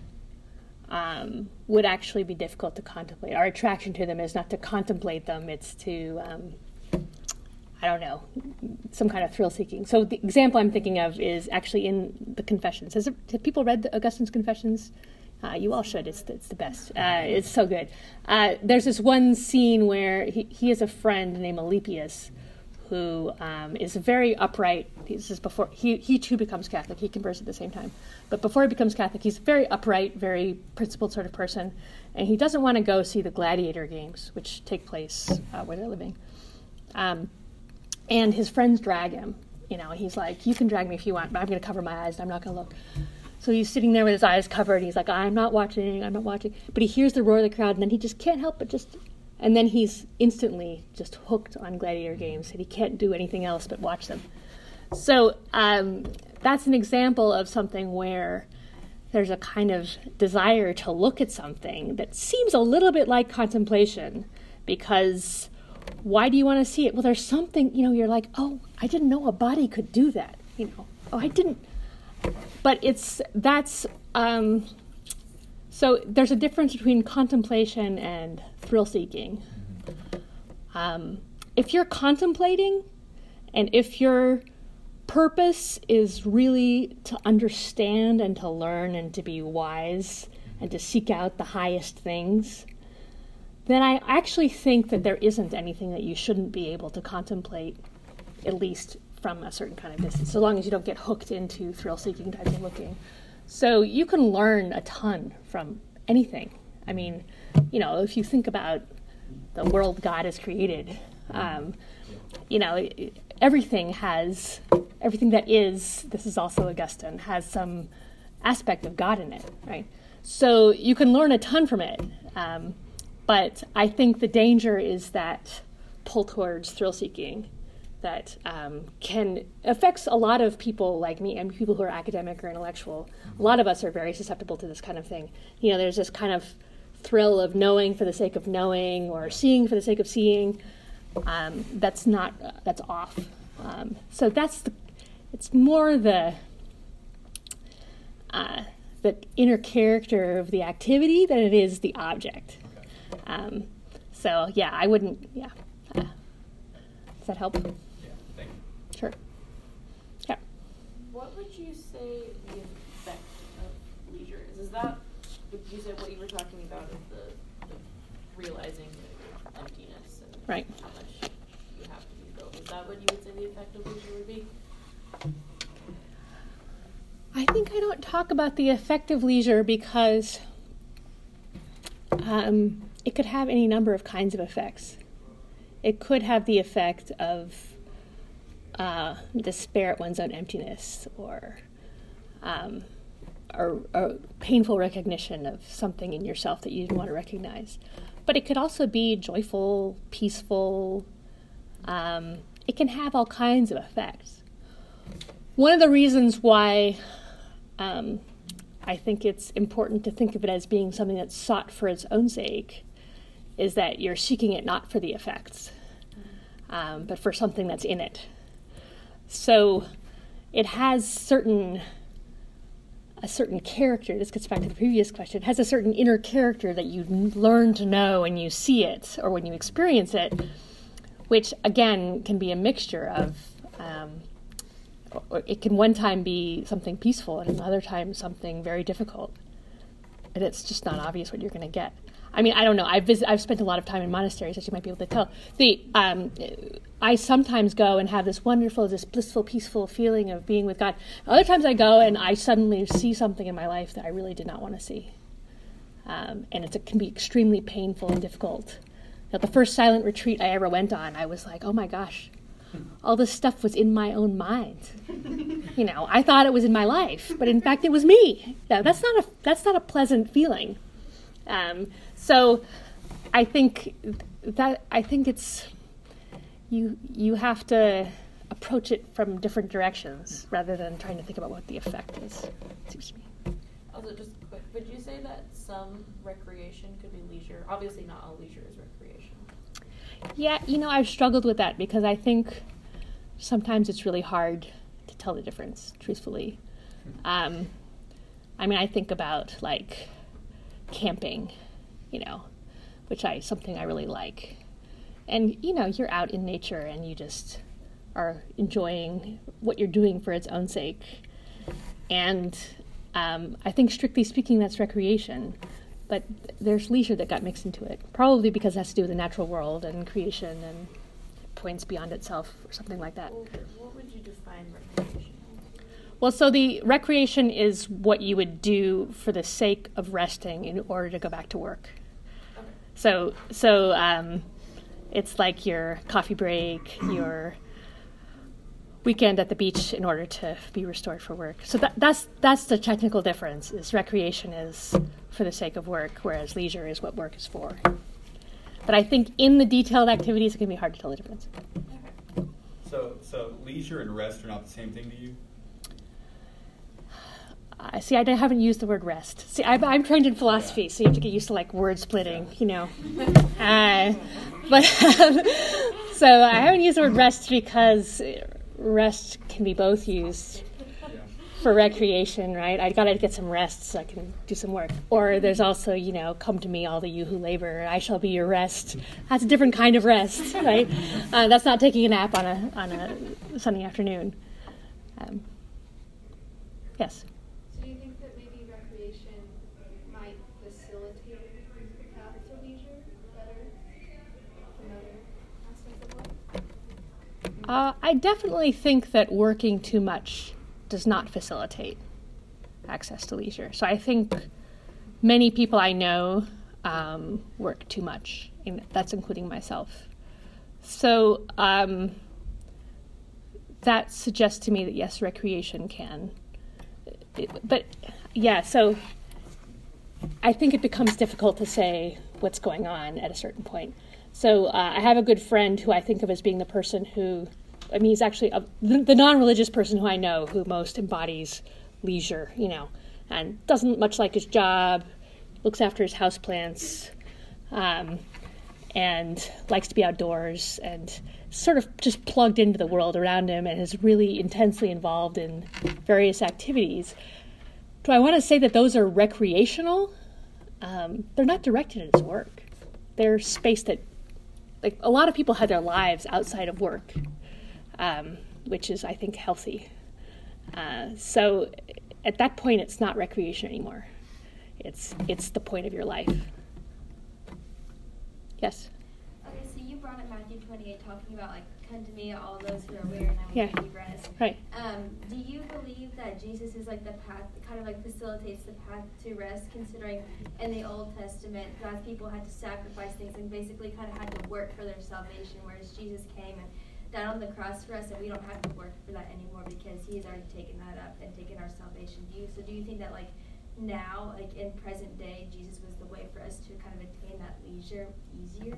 um, would actually be difficult to contemplate. Our attraction to them is not to contemplate them, it's to, um, I don't know, some kind of thrill-seeking. So the example I'm thinking of is actually in the Confessions. Has it, have people read the Augustine's Confessions? Uh, you all should. It's the, it's the best. Uh, it's so good. Uh, there's this one scene where he, he has a friend named Alypius who um, is very upright. This is before he, he too becomes Catholic. He converts at the same time. But before he becomes Catholic, he's a very upright, very principled sort of person. And he doesn't want to go see the gladiator games, which take place uh, where they're living. Um, and his friends drag him. You know, he's like, you can drag me if you want, but I'm going to cover my eyes and I'm not going to look. So he's sitting there with his eyes covered. And he's like, I'm not watching, I'm not watching. But he hears the roar of the crowd, and then he just can't help but just... And then he's instantly just hooked on gladiator games, and he can't do anything else but watch them. So um, that's an example of something where there's a kind of desire to look at something that seems a little bit like contemplation, because why do you want to see it? Well, there's something, you know, you're like, oh, I didn't know a body could do that. You know, oh, I didn't. But it's, that's, um, so there's a difference between contemplation and thrill-seeking. Um, if you're contemplating, and if your purpose is really to understand and to learn and to be wise and to seek out the highest things, then I actually think that there isn't anything that you shouldn't be able to contemplate, at least from a certain kind of distance, so long as you don't get hooked into thrill-seeking type of looking. So you can learn a ton from anything. I mean, you know, if you think about the world God has created, Um, you know, everything has, everything that is, this is also Augustine, has some aspect of God in it, right? So you can learn a ton from it. Um, but I think the danger is that pull towards thrill-seeking that um, can affects a lot of people like me and people who are academic or intellectual. A lot of us are very susceptible to this kind of thing. You know, there's this kind of thrill of knowing for the sake of knowing or seeing for the sake of seeing. Um, that's not, uh, that's off. Um, so that's the, it's more the, uh, the inner character of the activity than it is the object. Okay. Um, so yeah, I wouldn't, yeah. Uh, does that help? Yeah, thank you. Sure. Yeah. What would you say the effect of leisure is? Is that, would you say what you were talking about of the, the realizing the emptiness and Right. how much you have to be filled? Is that what you would say the effect of leisure would be? I think I don't talk about the effect of leisure because um, it could have any number of kinds of effects. It could have the effect of uh, despair at one's own emptiness or, um, or, or painful recognition of something in yourself that you didn't want to recognize. But it could also be joyful, peaceful. Um, it can have all kinds of effects. One of the reasons why um, I think it's important to think of it as being something that's sought for its own sake is that you're seeking it not for the effects, um, but for something that's in it. So it has certain a certain character. This gets back to the previous question. It has a certain inner character that you learn to know when you see it or when you experience it, which again can be a mixture of. Um, or it can one time be something peaceful and another time something very difficult, and it's just not obvious what you're going to get. I mean, I don't know. I've visit, I've spent a lot of time in monasteries, as you might be able to tell. The um, I sometimes go and have this wonderful, this blissful, peaceful feeling of being with God. Other times I go and I suddenly see something in my life that I really did not want to see, um, and it's, it can be extremely painful and difficult. At the first silent retreat I ever went on, I was like, oh my gosh, all this stuff was in my own mind. You know, I thought it was in my life, but in fact it was me. Now, that's not a that's not a pleasant feeling. Um, so, I think that I think it's you you have to approach it from different directions rather than trying to think about what the effect is. Seems to me. Also, just quick, would you say that some recreation could be leisure? Obviously, not all leisure is recreation. Yeah, you know, I've struggled with that because I think sometimes it's really hard to tell the difference, truthfully. Um, I mean, I think about, like, camping, you know, which I something I really like. And, you know, you're out in nature and you just are enjoying what you're doing for its own sake. And um, I think, strictly speaking, that's recreation. But there's leisure that got mixed into it, probably because it has to do with the natural world and creation and points beyond itself or something like that. Well, what would you define recreation? Well, so the recreation is what you would do for the sake of resting in order to go back to work. Okay. So, so um, it's like your coffee break, your weekend at the beach in order to be restored for work. So that, that's that's the technical difference. Is recreation is for the sake of work, whereas leisure is what work is for. But I think in the detailed activities, it can be hard to tell the difference. So, so leisure and rest are not the same thing to you? Uh, see, I haven't used the word rest. See, I, I'm trained in philosophy, so you have to get used to like word splitting, you know. Uh, but um, so I haven't used the word rest because rest can be both used for recreation, right? I gotta get some rest so I can do some work. Or there's also, you know, come to me, all the you who labor, I shall be your rest. That's a different kind of rest, right? Uh, that's not taking a nap on a on a Sunday afternoon. Um, yes. So do you think that maybe recreation might facilitate the path to leisure better than other aspects of life? Uh, I definitely think that working too much does not facilitate access to leisure. So I think many people I know um, work too much, and that's including myself. so um, that suggests to me that yes, recreation can. It, but yeah, so I think it becomes difficult to say what's going on at a certain point. So uh, I have a good friend who I think of as being the person who, I mean, he's actually a, the, the non-religious person who I know who most embodies leisure, you know, and doesn't much like his job, looks after his houseplants, um, and likes to be outdoors, and sort of just plugged into the world around him and is really intensely involved in various activities. Do I want to say that those are recreational? Um, they're not directed at his work. They're space that, like, a lot of people have their lives outside of work, um, which is, I think, healthy. Uh, so at that point, it's not recreation anymore. It's it's the point of your life. Yes? Okay, so you brought up Matthew twenty-eight, talking about, like, come to me, all those who are weary and I will Yeah. give you rest. Right. Um, do you believe that Jesus is, like, the path, kind of, like, facilitates the path to rest, considering in the Old Testament, God's people had to sacrifice things and basically kind of had to work for their salvation, whereas Jesus came and died on the cross for us, and we don't have to work for that anymore because he has already taken that up and taken our salvation. Do you, so do you think that, like, now, like, in present day, Jesus was the way for us to kind of attain that leisure easier?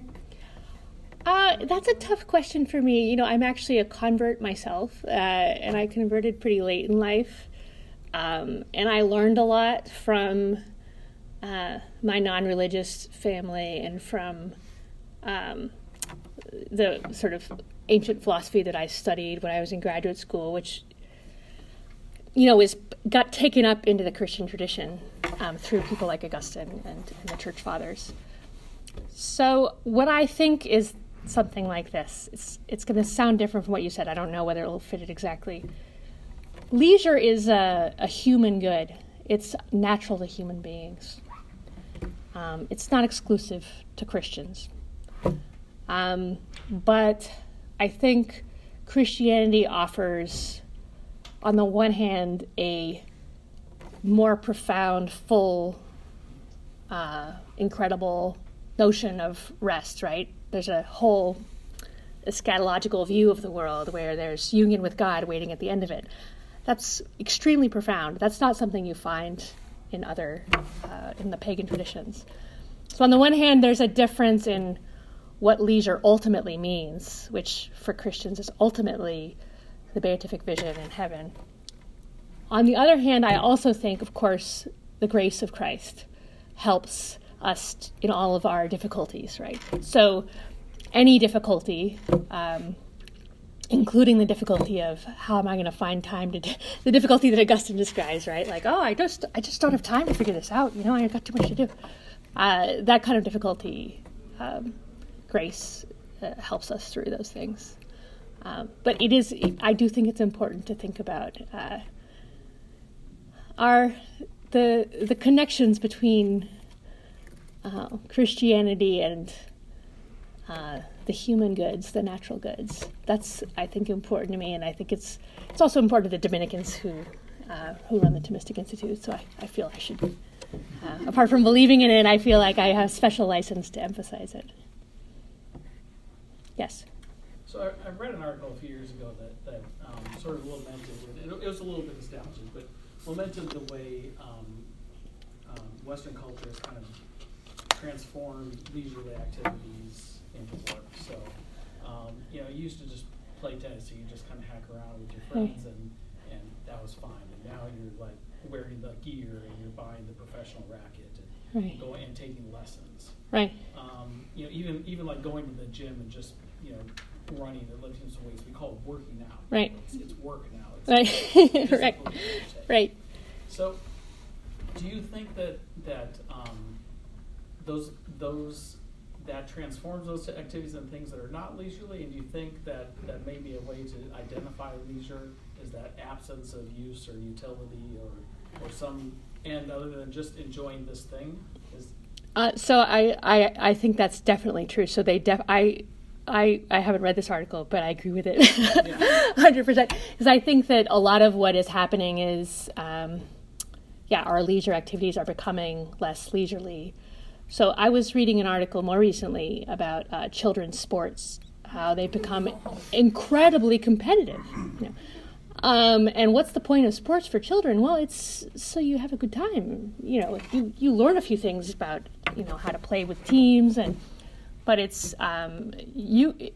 Uh, that's a tough question for me. You know, I'm actually a convert myself, uh, and I converted pretty late in life. Um, and I learned a lot from uh, my non-religious family and from um, the sort of ancient philosophy that I studied when I was in graduate school, which, you know, is got taken up into the Christian tradition um, through people like Augustine and, and the Church Fathers. So what I think is something like this. It's it's going to sound different from what you said. I don't know whether it will fit it exactly. Leisure is a, a human good. It's natural to human beings. Um, it's not exclusive to Christians. Um, but I think Christianity offers, on the one hand, a more profound, full, uh, incredible notion of rest, right? There's a whole eschatological view of the world where there's union with God waiting at the end of it. That's extremely profound. That's not something you find in other, uh, in the pagan traditions. So on the one hand, there's a difference in what leisure ultimately means, which for Christians is ultimately the beatific vision in heaven. On the other hand, I also think, of course, the grace of Christ helps us in all of our difficulties, right? So any difficulty, um, including the difficulty of how am I going to find time to, d- the difficulty that Augustine describes, right? Like, oh, I just, I just don't have time to figure this out. You know, I've got too much to do. Uh, that kind of difficulty, um, grace uh, helps us through those things. Um, but it is, I do think it's important to think about uh, our the the connections between Uh, Christianity and uh, the human goods, the natural goods. That's, I think, important to me, and I think it's it's also important to the Dominicans who uh, who run the Thomistic Institute. So I, I feel I should, uh, apart from believing in it, I feel like I have special license to emphasize it. Yes. So I, I read an article a few years ago that, that um, sort of lamented, it, it was a little bit nostalgic, but lamented the way um, um, Western culture has kind of transformed leisurely activities into work. So, um, you know, you used to just play tennis, so you just kind of hack around with your friends, and, and that was fine. And now you're like wearing the gear and you're buying the professional racket and Right. going and taking lessons. Right. Um, you know, even even like going to the gym and just you know running and lifting some weights, we call it working out. Right. It's, it's work now. It's Right. discipline Right. that you take. Right. So, do you think that that um, those those that transforms those activities and things that are not leisurely, and do you think that that may be a way to identify leisure is that absence of use or utility or or some end other than just enjoying this thing? Is Uh, so I, I I think that's definitely true. So they def I. I, I haven't read this article, but I agree with it one hundred percent. Because I think that a lot of what is happening is, um, yeah, our leisure activities are becoming less leisurely. So I was reading an article more recently about uh, children's sports how they become incredibly competitive. You know. Um, and what's the point of sports for children? Well, it's so you have a good time. You know, you, you learn a few things about, you know, how to play with teams, and but it's um, you. P-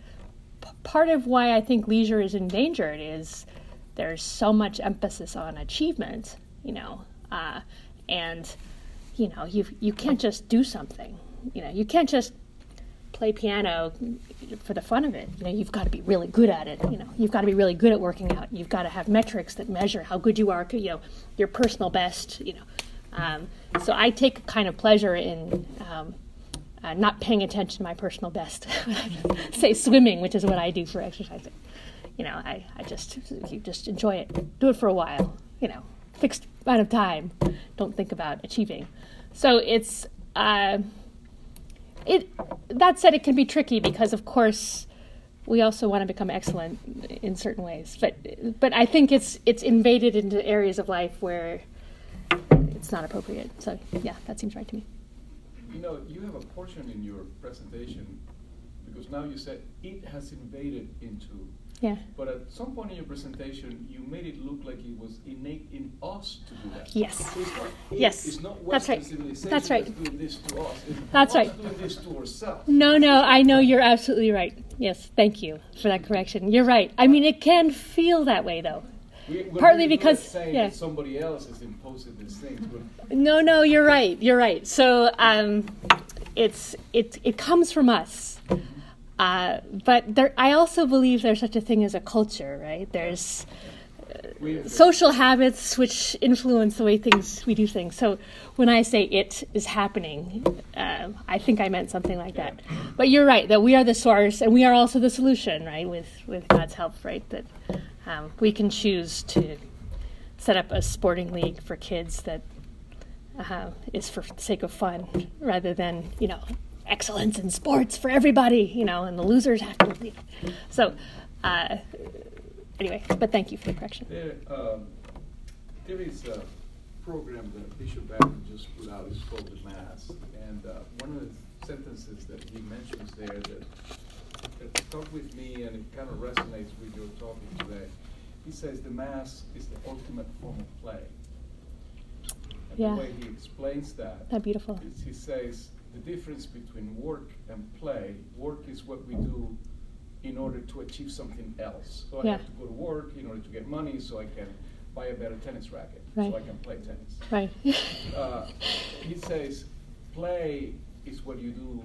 part of why I think leisure is endangered is there's so much emphasis on achievement. You know, uh, and you know you you can't just do something. You know, you can't just play piano for the fun of it. You know, you've got to be really good at it. You know, you've got to be really good at working out. You've got to have metrics that measure how good you are. You know, your personal best. You know, um, so I take a kind of pleasure in um, uh, not paying attention to my personal best. Say swimming, which is what I do for exercising. You know, I, I just you just enjoy it. Do it for a while. You know, fixed amount of time. Don't think about achieving. So it's. Uh, It, that said, it can be tricky because, of course, we also want to become excellent in certain ways. But but I think it's it's invaded into areas of life where it's not appropriate. So, yeah, that seems right to me. You know, you have a portion in your presentation, because now you said it has invaded into. Yeah. But at some point in your presentation, you made it look like it was innate in us to do that. Yes. So it's not it, Yes. It's not That's Western right. civilization That's right. that's doing this to us. It's That's us right. doing this to ourselves. No, no, I know you're absolutely right. Yes, thank you for that correction. You're right. I mean, it can feel that way, though. We, we're Partly really because- not saying yeah. that somebody else is imposing these things. But No, no, you're right. You're right. So um, it's it it comes from us. Uh, but there, I also believe there's such a thing as a culture, right? There's we, social habits which influence the way things we do things. So when I say it is happening, uh, I think I meant something like that. But you're right that we are the source and we are also the solution, right? With with God's help, right? That um, we can choose to set up a sporting league for kids that uh, is for the sake of fun, rather than you know. excellence in sports for everybody, you know, and the losers have to leave. So, uh, anyway, but thank you for the correction. There, um, there is a program that Bishop Barron just put out. It's called The Mass. And uh, one of the sentences that he mentions there that, that stuck with me, and it kind of resonates with your talking today. He says the Mass is the ultimate form of play. And Yeah. the way he explains that, That's beautiful. is he says, the difference between work and play, work is what we do in order to achieve something else. So I Yeah. have to go to work in order to get money so I can buy a better tennis racket, Right. so I can play tennis. Right. Uh, he says play is what you do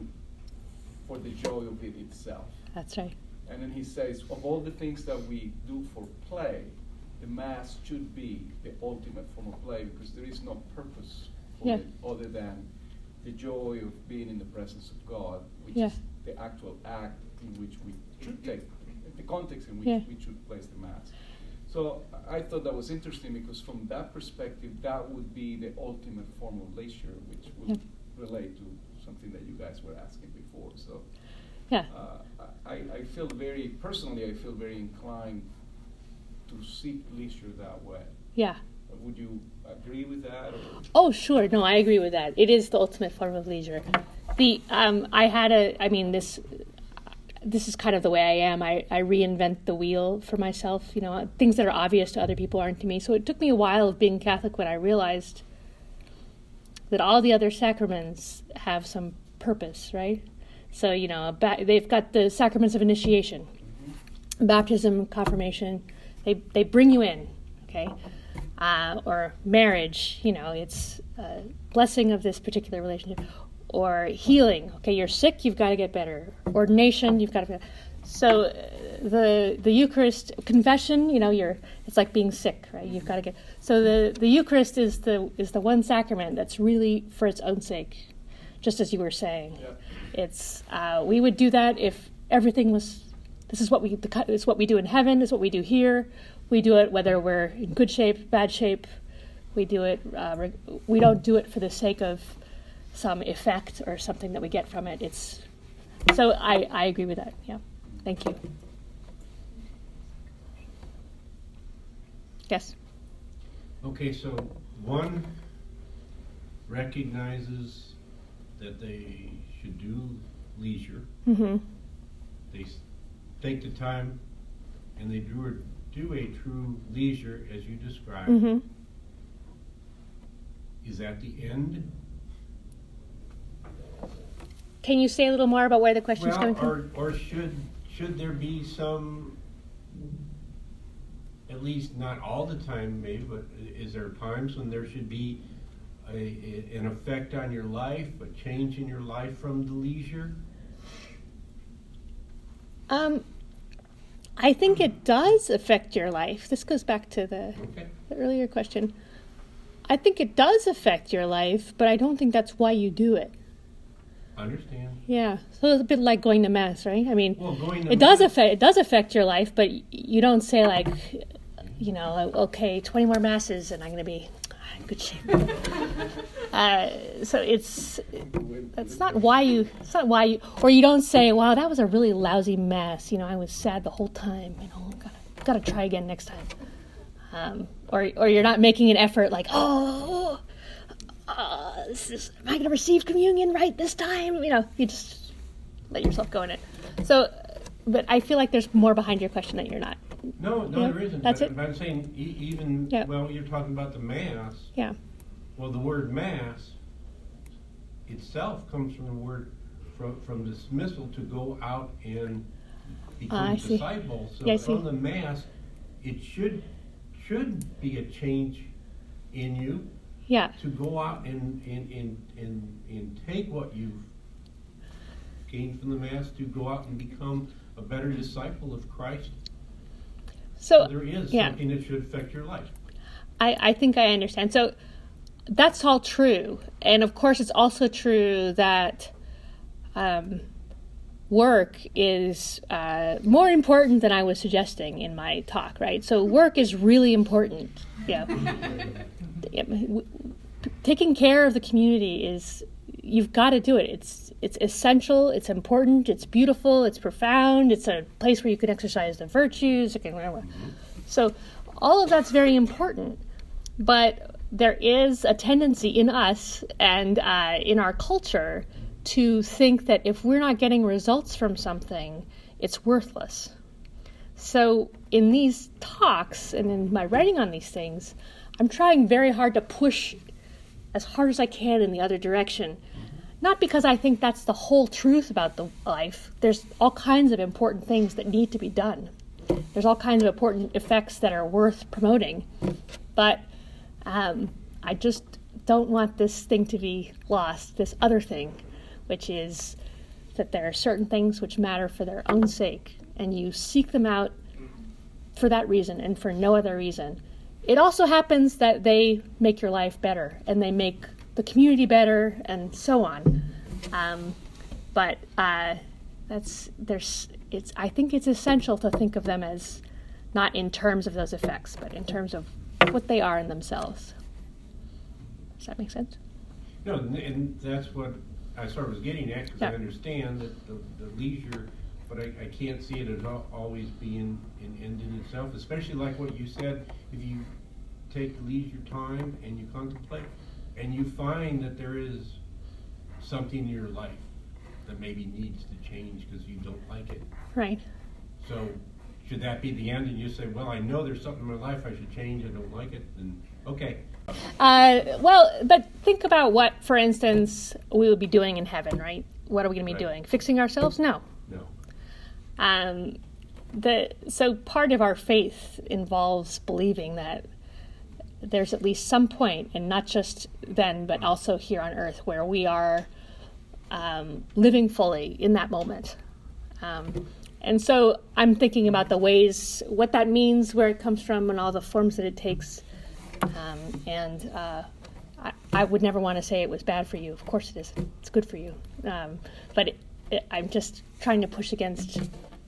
for the joy of it itself. That's right. And then he says, of all the things that we do for play, the Mass should be the ultimate form of play because there is no purpose for Yeah. it other than the joy of being in the presence of God, which Yeah. is the actual act in which we should take, the context in which Yeah. we should place the Mass. So I thought that was interesting because from that perspective, that would be the ultimate form of leisure, which would Yeah. relate to something that you guys were asking before. So Yeah. uh, I, I feel very, personally, I feel very inclined to seek leisure that way. Yeah. Would you agree with that? Or? Oh, sure. No, I agree with that. It is the ultimate form of leisure. The um, I had a. I mean, this. This is kind of the way I am. I, I reinvent the wheel for myself. You know, things that are obvious to other people aren't to me. So it took me a while of being Catholic when I realized that all the other sacraments have some purpose, right? So you know, ba- they've got the sacraments of initiation, mm-hmm. baptism, confirmation. They they bring you in, okay. Uh, or marriage, you know, it's a blessing of this particular relationship. Or healing, okay, you're sick, you've got to get better. Ordination, you've got to. So uh, the the Eucharist, confession, you know, you're. It's like being sick, right? You've got to get. So the, the Eucharist is the is the one sacrament that's really for its own sake, just as you were saying. Yeah. It's uh, we would do that if everything was. This is what we. The, it's what we do in heaven. It's what we do here. We do it whether we're in good shape, bad shape. We do it. Uh, we don't do it for the sake of some effect or something that we get from it. It's so I, I agree with that. Yeah. Thank you. Yes. Okay, so one recognizes that they should do leisure. Mm-hmm. They they s- take the time and they do a, do a true leisure as you described. Mm-hmm. Is that the end? Can you say a little more about where the question's Well, coming from? or, or should, should there be some, at least not all the time maybe, but i- is there times when there should be a, a- an effect on your life, a change in your life from the leisure? Um, I think it does affect your life. This goes back to the, Okay. the earlier question. I think it does affect your life, but I don't think that's why you do it. Understand? Yeah, so it's a bit like going to mass, right? I mean, Well, going to it does mass- affect it does affect your life, but y- you don't say like, you know, okay, twenty more masses and I'm going to be in good shape. uh, so it's that's not why you it's not why you or you don't say, wow, that was a really lousy mass. You know, I was sad the whole time. You know, gotta gotta try again next time. Um, or or you're not making an effort like, oh. Uh, this is, am I going to receive communion right this time? You know, you just let yourself go in it. So, but I feel like there's more behind your question that you're not. No, no, Yeah, there isn't. that's but, it. but I'm saying e- even, Yeah. well, you're talking about the Mass. Yeah. Well, the word Mass itself comes from the word, from, from dismissal to go out and become Ah, I see. disciples. So Yeah, I see. on the Mass, it should should be a change in you. Yeah. To go out and, and, and, and, and take what you've gained from the Mass, to go out and become a better disciple of Christ. So, there is yeah. something that should affect your life. I, I think I understand. So that's all true. And of course, it's also true that um, work is uh, more important than I was suggesting in my talk, right? So work is really important. Yeah. Taking care of the community is, you've got to do it. It's it's essential, it's important, it's beautiful, it's profound, it's a place where you can exercise the virtues. So all of that's very important. But there is a tendency in us and uh, in our culture to think that if we're not getting results from something, it's worthless. So in these talks and in my writing on these things, I'm trying very hard to push as hard as I can in the other direction. Not because I think that's the whole truth about the life. There's all kinds of important things that need to be done. There's all kinds of important effects that are worth promoting. But um, I just don't want this thing to be lost, this other thing, which is that there are certain things which matter for their own sake, and you seek them out for that reason and for no other reason. It also happens that they make your life better, and they make the community better, and so on. Um, but uh, that's there's it's. I think it's essential to think of them as not in terms of those effects, but in terms of what they are in themselves. Does that make sense? No, and, and that's what I sort of was getting at, because Yeah. I understand that the, the leisure, but I, I can't see it as al- always being an end in itself, especially like what you said, if you take leisure time and you contemplate, and you find that there is something in your life that maybe needs to change because you don't like it. Right. So should that be the end, and you say, well, I know there's something in my life I should change, I don't like it, then okay. Uh, well, but think about what, for instance, we would be doing in heaven, right? What are we going to be Right. doing? Fixing ourselves? No. No. Um, the so part of our faith involves believing that there's at least some point, and not just then, but also here on earth, where we are um, living fully in that moment. Um, and so I'm thinking about the ways, what that means, where it comes from, and all the forms that it takes. Um, and uh, I, I would never want to say it was bad for you. Of course it is. It's good for you. Um, but it, it, I'm just trying to push against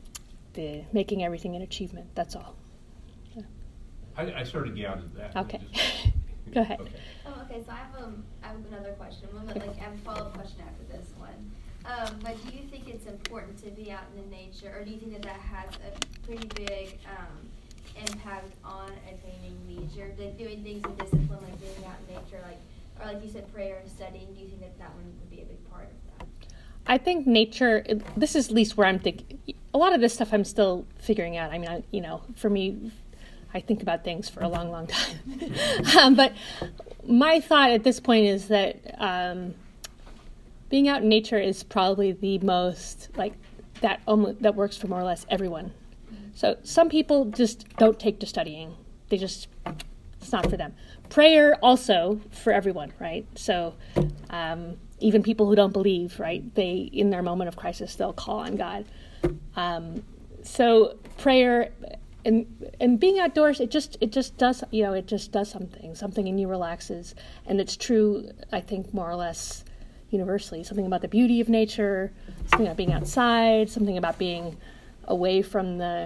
the making everything an achievement. That's all. Yeah. I, I sort of gathered that. Okay. Just- Go ahead. Okay. Oh, okay. So I have um, I have another question. One that, like I have a follow up question after this one. Um, but do you think it's important to be out in the nature, or do you think that that has a pretty big um, impact on attaining leisure? Like doing things in discipline, like being out in nature, like or like you said, prayer and studying. Do you think that that one would be a big part of that? I think nature, this is at least where I'm thinking, a lot of this stuff I'm still figuring out. I mean, I, you know, for me, I think about things for a long, long time. um, but my thought at this point is that um, being out in nature is probably the most, like, that almost, that works for more or less everyone. So some people just don't take to studying. They just, it's not for them. Prayer also for everyone, right? So um, even people who don't believe, right? They, in their moment of crisis, they'll call on God. Um, so prayer and and being outdoors, it just it just does, you know, it just does something. Something in you relaxes, and it's true, I think, more or less universally. Something about the beauty of nature, something about being outside, something about being away from the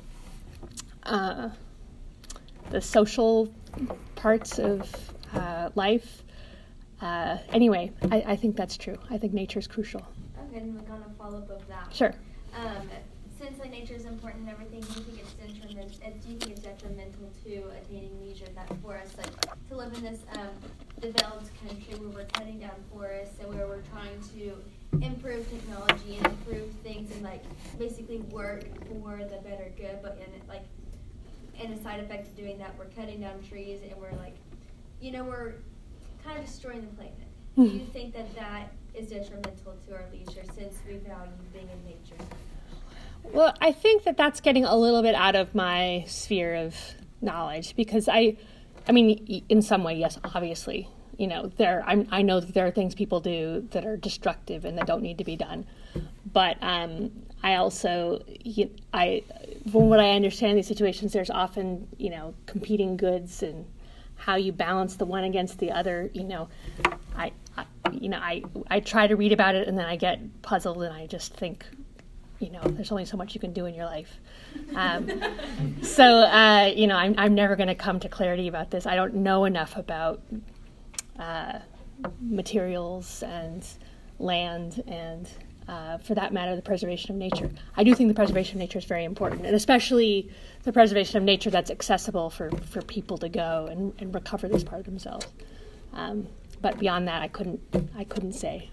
uh, the social parts of uh, life. Uh, anyway, I, I think that's true. I think nature is crucial. Okay, and we're gonna follow up of that. Sure. Um, since like nature is important and everything, do you think it's detrimental? Do you think it's detrimental to attaining leisure that for us, like to live in this um, developed country where we're cutting down forests and where we're trying to improve technology and improve things and like basically work for the better good, but in like in a side effect of doing that, we're cutting down trees and we're like, you know, we're kind of destroying the planet. Do you think that that is detrimental to our leisure since we value being in nature? Well, I think that that's getting a little bit out of my sphere of knowledge because I, I mean, in some way, yes, obviously, you know, there. I'm, I know that there are things people do that are destructive and that don't need to be done, but um, I also, I, from what I understand in these situations, there's often, you know, competing goods and how you balance the one against the other. You know, I, I you know, I, I try to read about it and then I get puzzled and I just think, you know, there's only so much you can do in your life. Um, so, uh, you know, I'm, I'm never going to come to clarity about this. I don't know enough about uh, materials and land and, uh, for that matter, the preservation of nature. I do think the preservation of nature is very important, and especially the preservation of nature that's accessible for, for people to go and, and recover this part of themselves. Um, but beyond that, I couldn't, I couldn't say.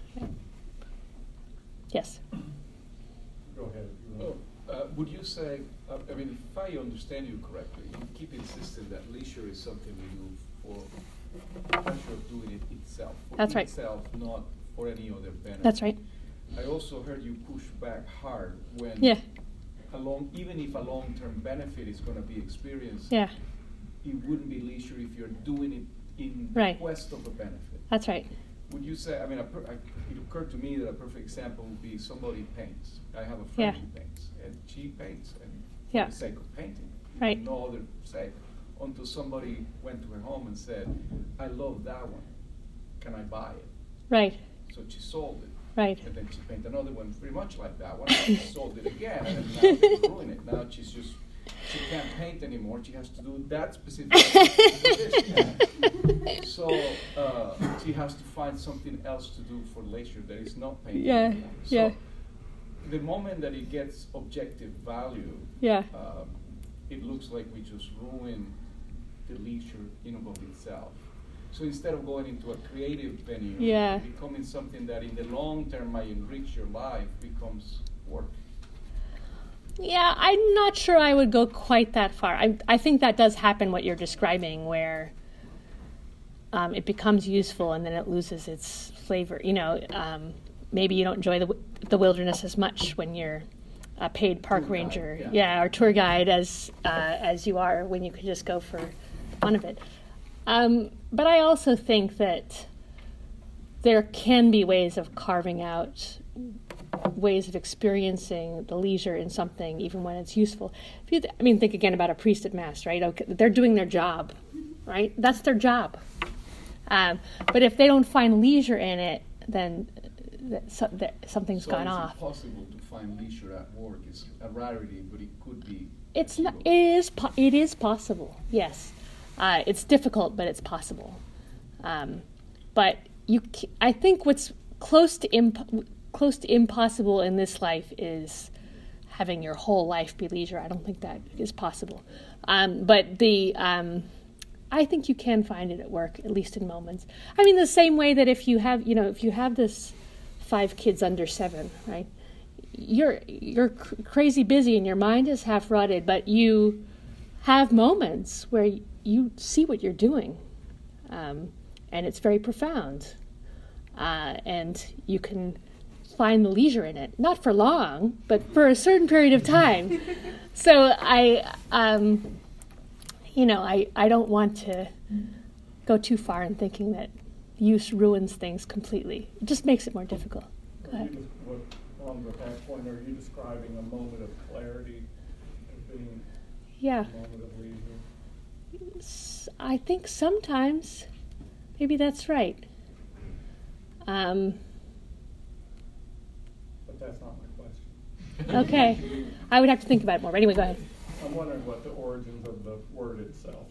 Yes? Go ahead. Oh, uh, would you say, uh, I mean, if I understand you correctly, you keep insisting that leisure is something we do for the pleasure of doing it itself. For That's right. itself, not for any other benefit. That's right. I also heard you push back hard when, yeah. a long, even if a long-term benefit is going to be experienced, yeah. it wouldn't be leisure if you're doing it in right. quest of a benefit. That's right. Would you say, I mean, a per, I, it occurred to me that a perfect example would be somebody paints. I have a friend yeah. who paints, and she paints and yeah. for the sake of painting. Right. No other sake. Until somebody went to her home and said, I love that one. Can I buy it? Right. So she sold it. Right. And then she painted another one pretty much like that one. And she sold it again, and then now they ruin it. Now she's just, she can't paint anymore. She has to do that specific thing. So uh, she has to find something else to do for leisure that is not painting. Yeah. Anymore. So yeah. the moment that it gets objective value, yeah. um, it looks like we just ruin the leisure in and of itself. So instead of going into a creative venue, yeah. becoming something that in the long term might enrich your life becomes work. Yeah, I'm not sure I would go quite that far. I, I think that does happen, what you're describing, where um, it becomes useful and then it loses its flavor. You know, um, maybe you don't enjoy the the wilderness as much when you're a paid park Tour ranger, guide, yeah. yeah, or tour guide as uh, as you are when you could just go for fun of it. Um, but I also think that there can be ways of carving out ways of experiencing the leisure in something, even when it's useful. If you, th- I mean, think again about a priest at Mass, right? Okay, they're doing their job, right? That's their job. Um, but if they don't find leisure in it, then th- so, th- something's so gone it's off. It's impossible to find leisure at work. It's a rarity, but it could be. It's not. It is. Po- it is possible. Yes, uh, it's difficult, but it's possible. Um, but you, c- I think what's close to imp- close to impossible in this life is having your whole life be leisure. I don't think that is possible. Um, but the, um, I think you can find it at work, at least in moments. I mean, the same way that if you have, you know, if you have this five kids under seven, right? you're you're cr- crazy busy and your mind is half rotted, but you have moments where y- you see what you're doing, um, and it's very profound, uh, and you can find the leisure in it. Not for long, but for a certain period of time. So I, um, you know, I, I don't want to go too far in thinking that use ruins things completely. It just makes it more difficult. Go Are ahead. you, what, on that point, are you describing a moment of clarity as being Yeah. a moment of leisure? S- I think sometimes, maybe that's right. Um, But that's not my question. okay, I would have to think about it more. But anyway, go ahead. I'm wondering what the origins of the word itself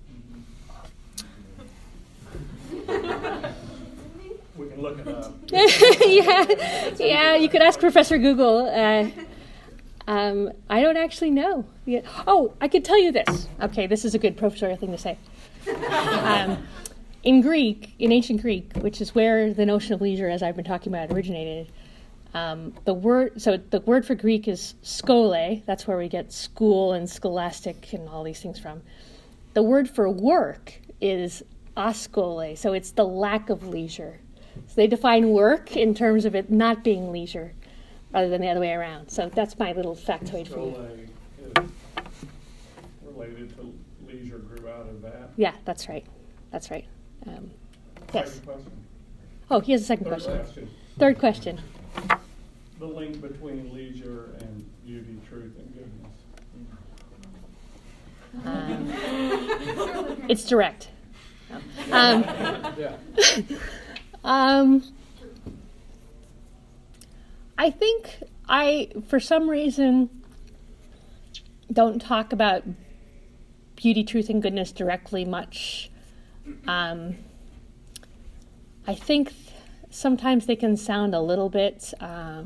are. We can look it up. yeah, yeah. You could ask Professor Google. Uh, um, I don't actually know. Yeah. Oh, I could tell you this. Okay, this is a good professorial thing to say. Um, in Greek, in ancient Greek, which is where the notion of leisure, as I've been talking about, originated, um, the word so the word for Greek is skole. That's where we get school and scholastic and all these things from. The word for work is askole, so it's the lack of leisure. So they define work in terms of it not being leisure, rather than the other way around. So that's my little factoid for you. Skole is related to leisure grew out of that. Yeah, that's right. That's right. Um, yes. Second question. Oh, he has a second Third question. question. Third question. The link between leisure and beauty, truth, and goodness. Um, it's direct. Um, Yeah. um, I think I, for some reason, don't talk about beauty, truth, and goodness directly much. Um, I think th- sometimes they can sound a little bit um,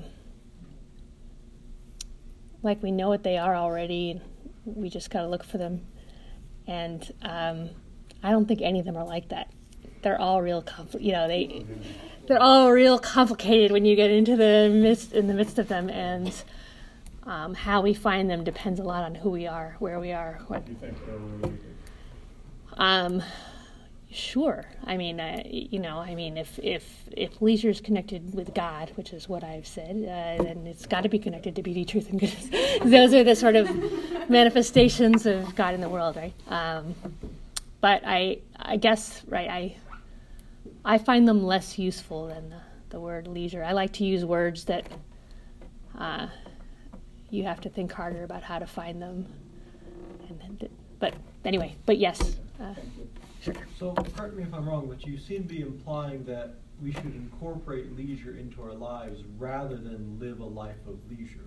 like we know what they are already, and we just got to look for them. And um, I don't think any of them are like that. They're all real, compl- you know, they they're all real complicated when you get into the midst in the midst of them, and um, how we find them depends a lot on who we are, where we are, what. Do you think they're related? Um, sure. I mean, uh, you know, I mean, if if if leisure is connected with God, which is what I've said, uh, then it's got to be connected to beauty, truth, and goodness. Those are the sort of manifestations of God in the world, right? Um, but I, I guess, right, I, I find them less useful than the, the word leisure. I like to use words that uh, you have to think harder about how to find them. And then, th- but anyway, but yes. Uh, sure. So, correct me if I'm wrong, but you seem to be implying that we should incorporate leisure into our lives rather than live a life of leisure.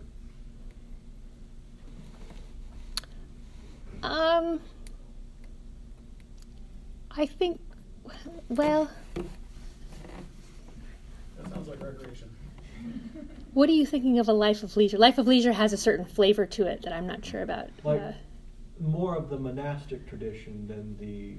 Um, I think, well, That sounds like recreation. what are you thinking of a life of leisure? Life of leisure has a certain flavor to it that I'm not sure about. Like Uh, more of the monastic tradition than the.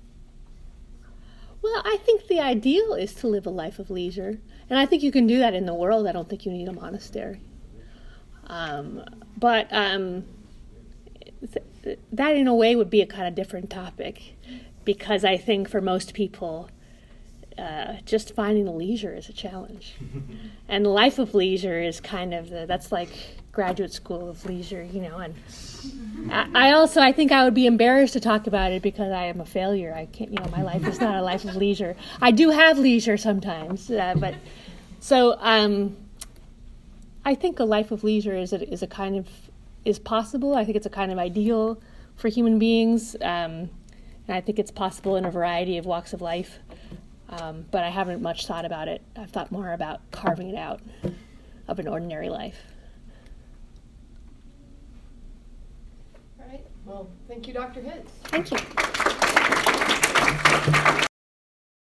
Well, I think the ideal is to live a life of leisure. And I think you can do that in the world. I don't think you need a monastery. Um, but um, th- that, in a way, would be a kind of different topic. Because I think for most people, uh, just finding the leisure is a challenge. And the life of leisure is kind of the, that's like graduate school of leisure, you know. And I, I also, I think I would be embarrassed to talk about it because I am a failure. I can't, you know, my life is not a life of leisure. I do have leisure sometimes, uh, but so um, I think a life of leisure is a, is a kind of, is possible. I think it's a kind of ideal for human beings. Um, and I think it's possible in a variety of walks of life. Um, but I haven't much thought about it. I've thought more about carving it out of an ordinary life. All right. Well, thank you, Doctor Hitz. Thank you.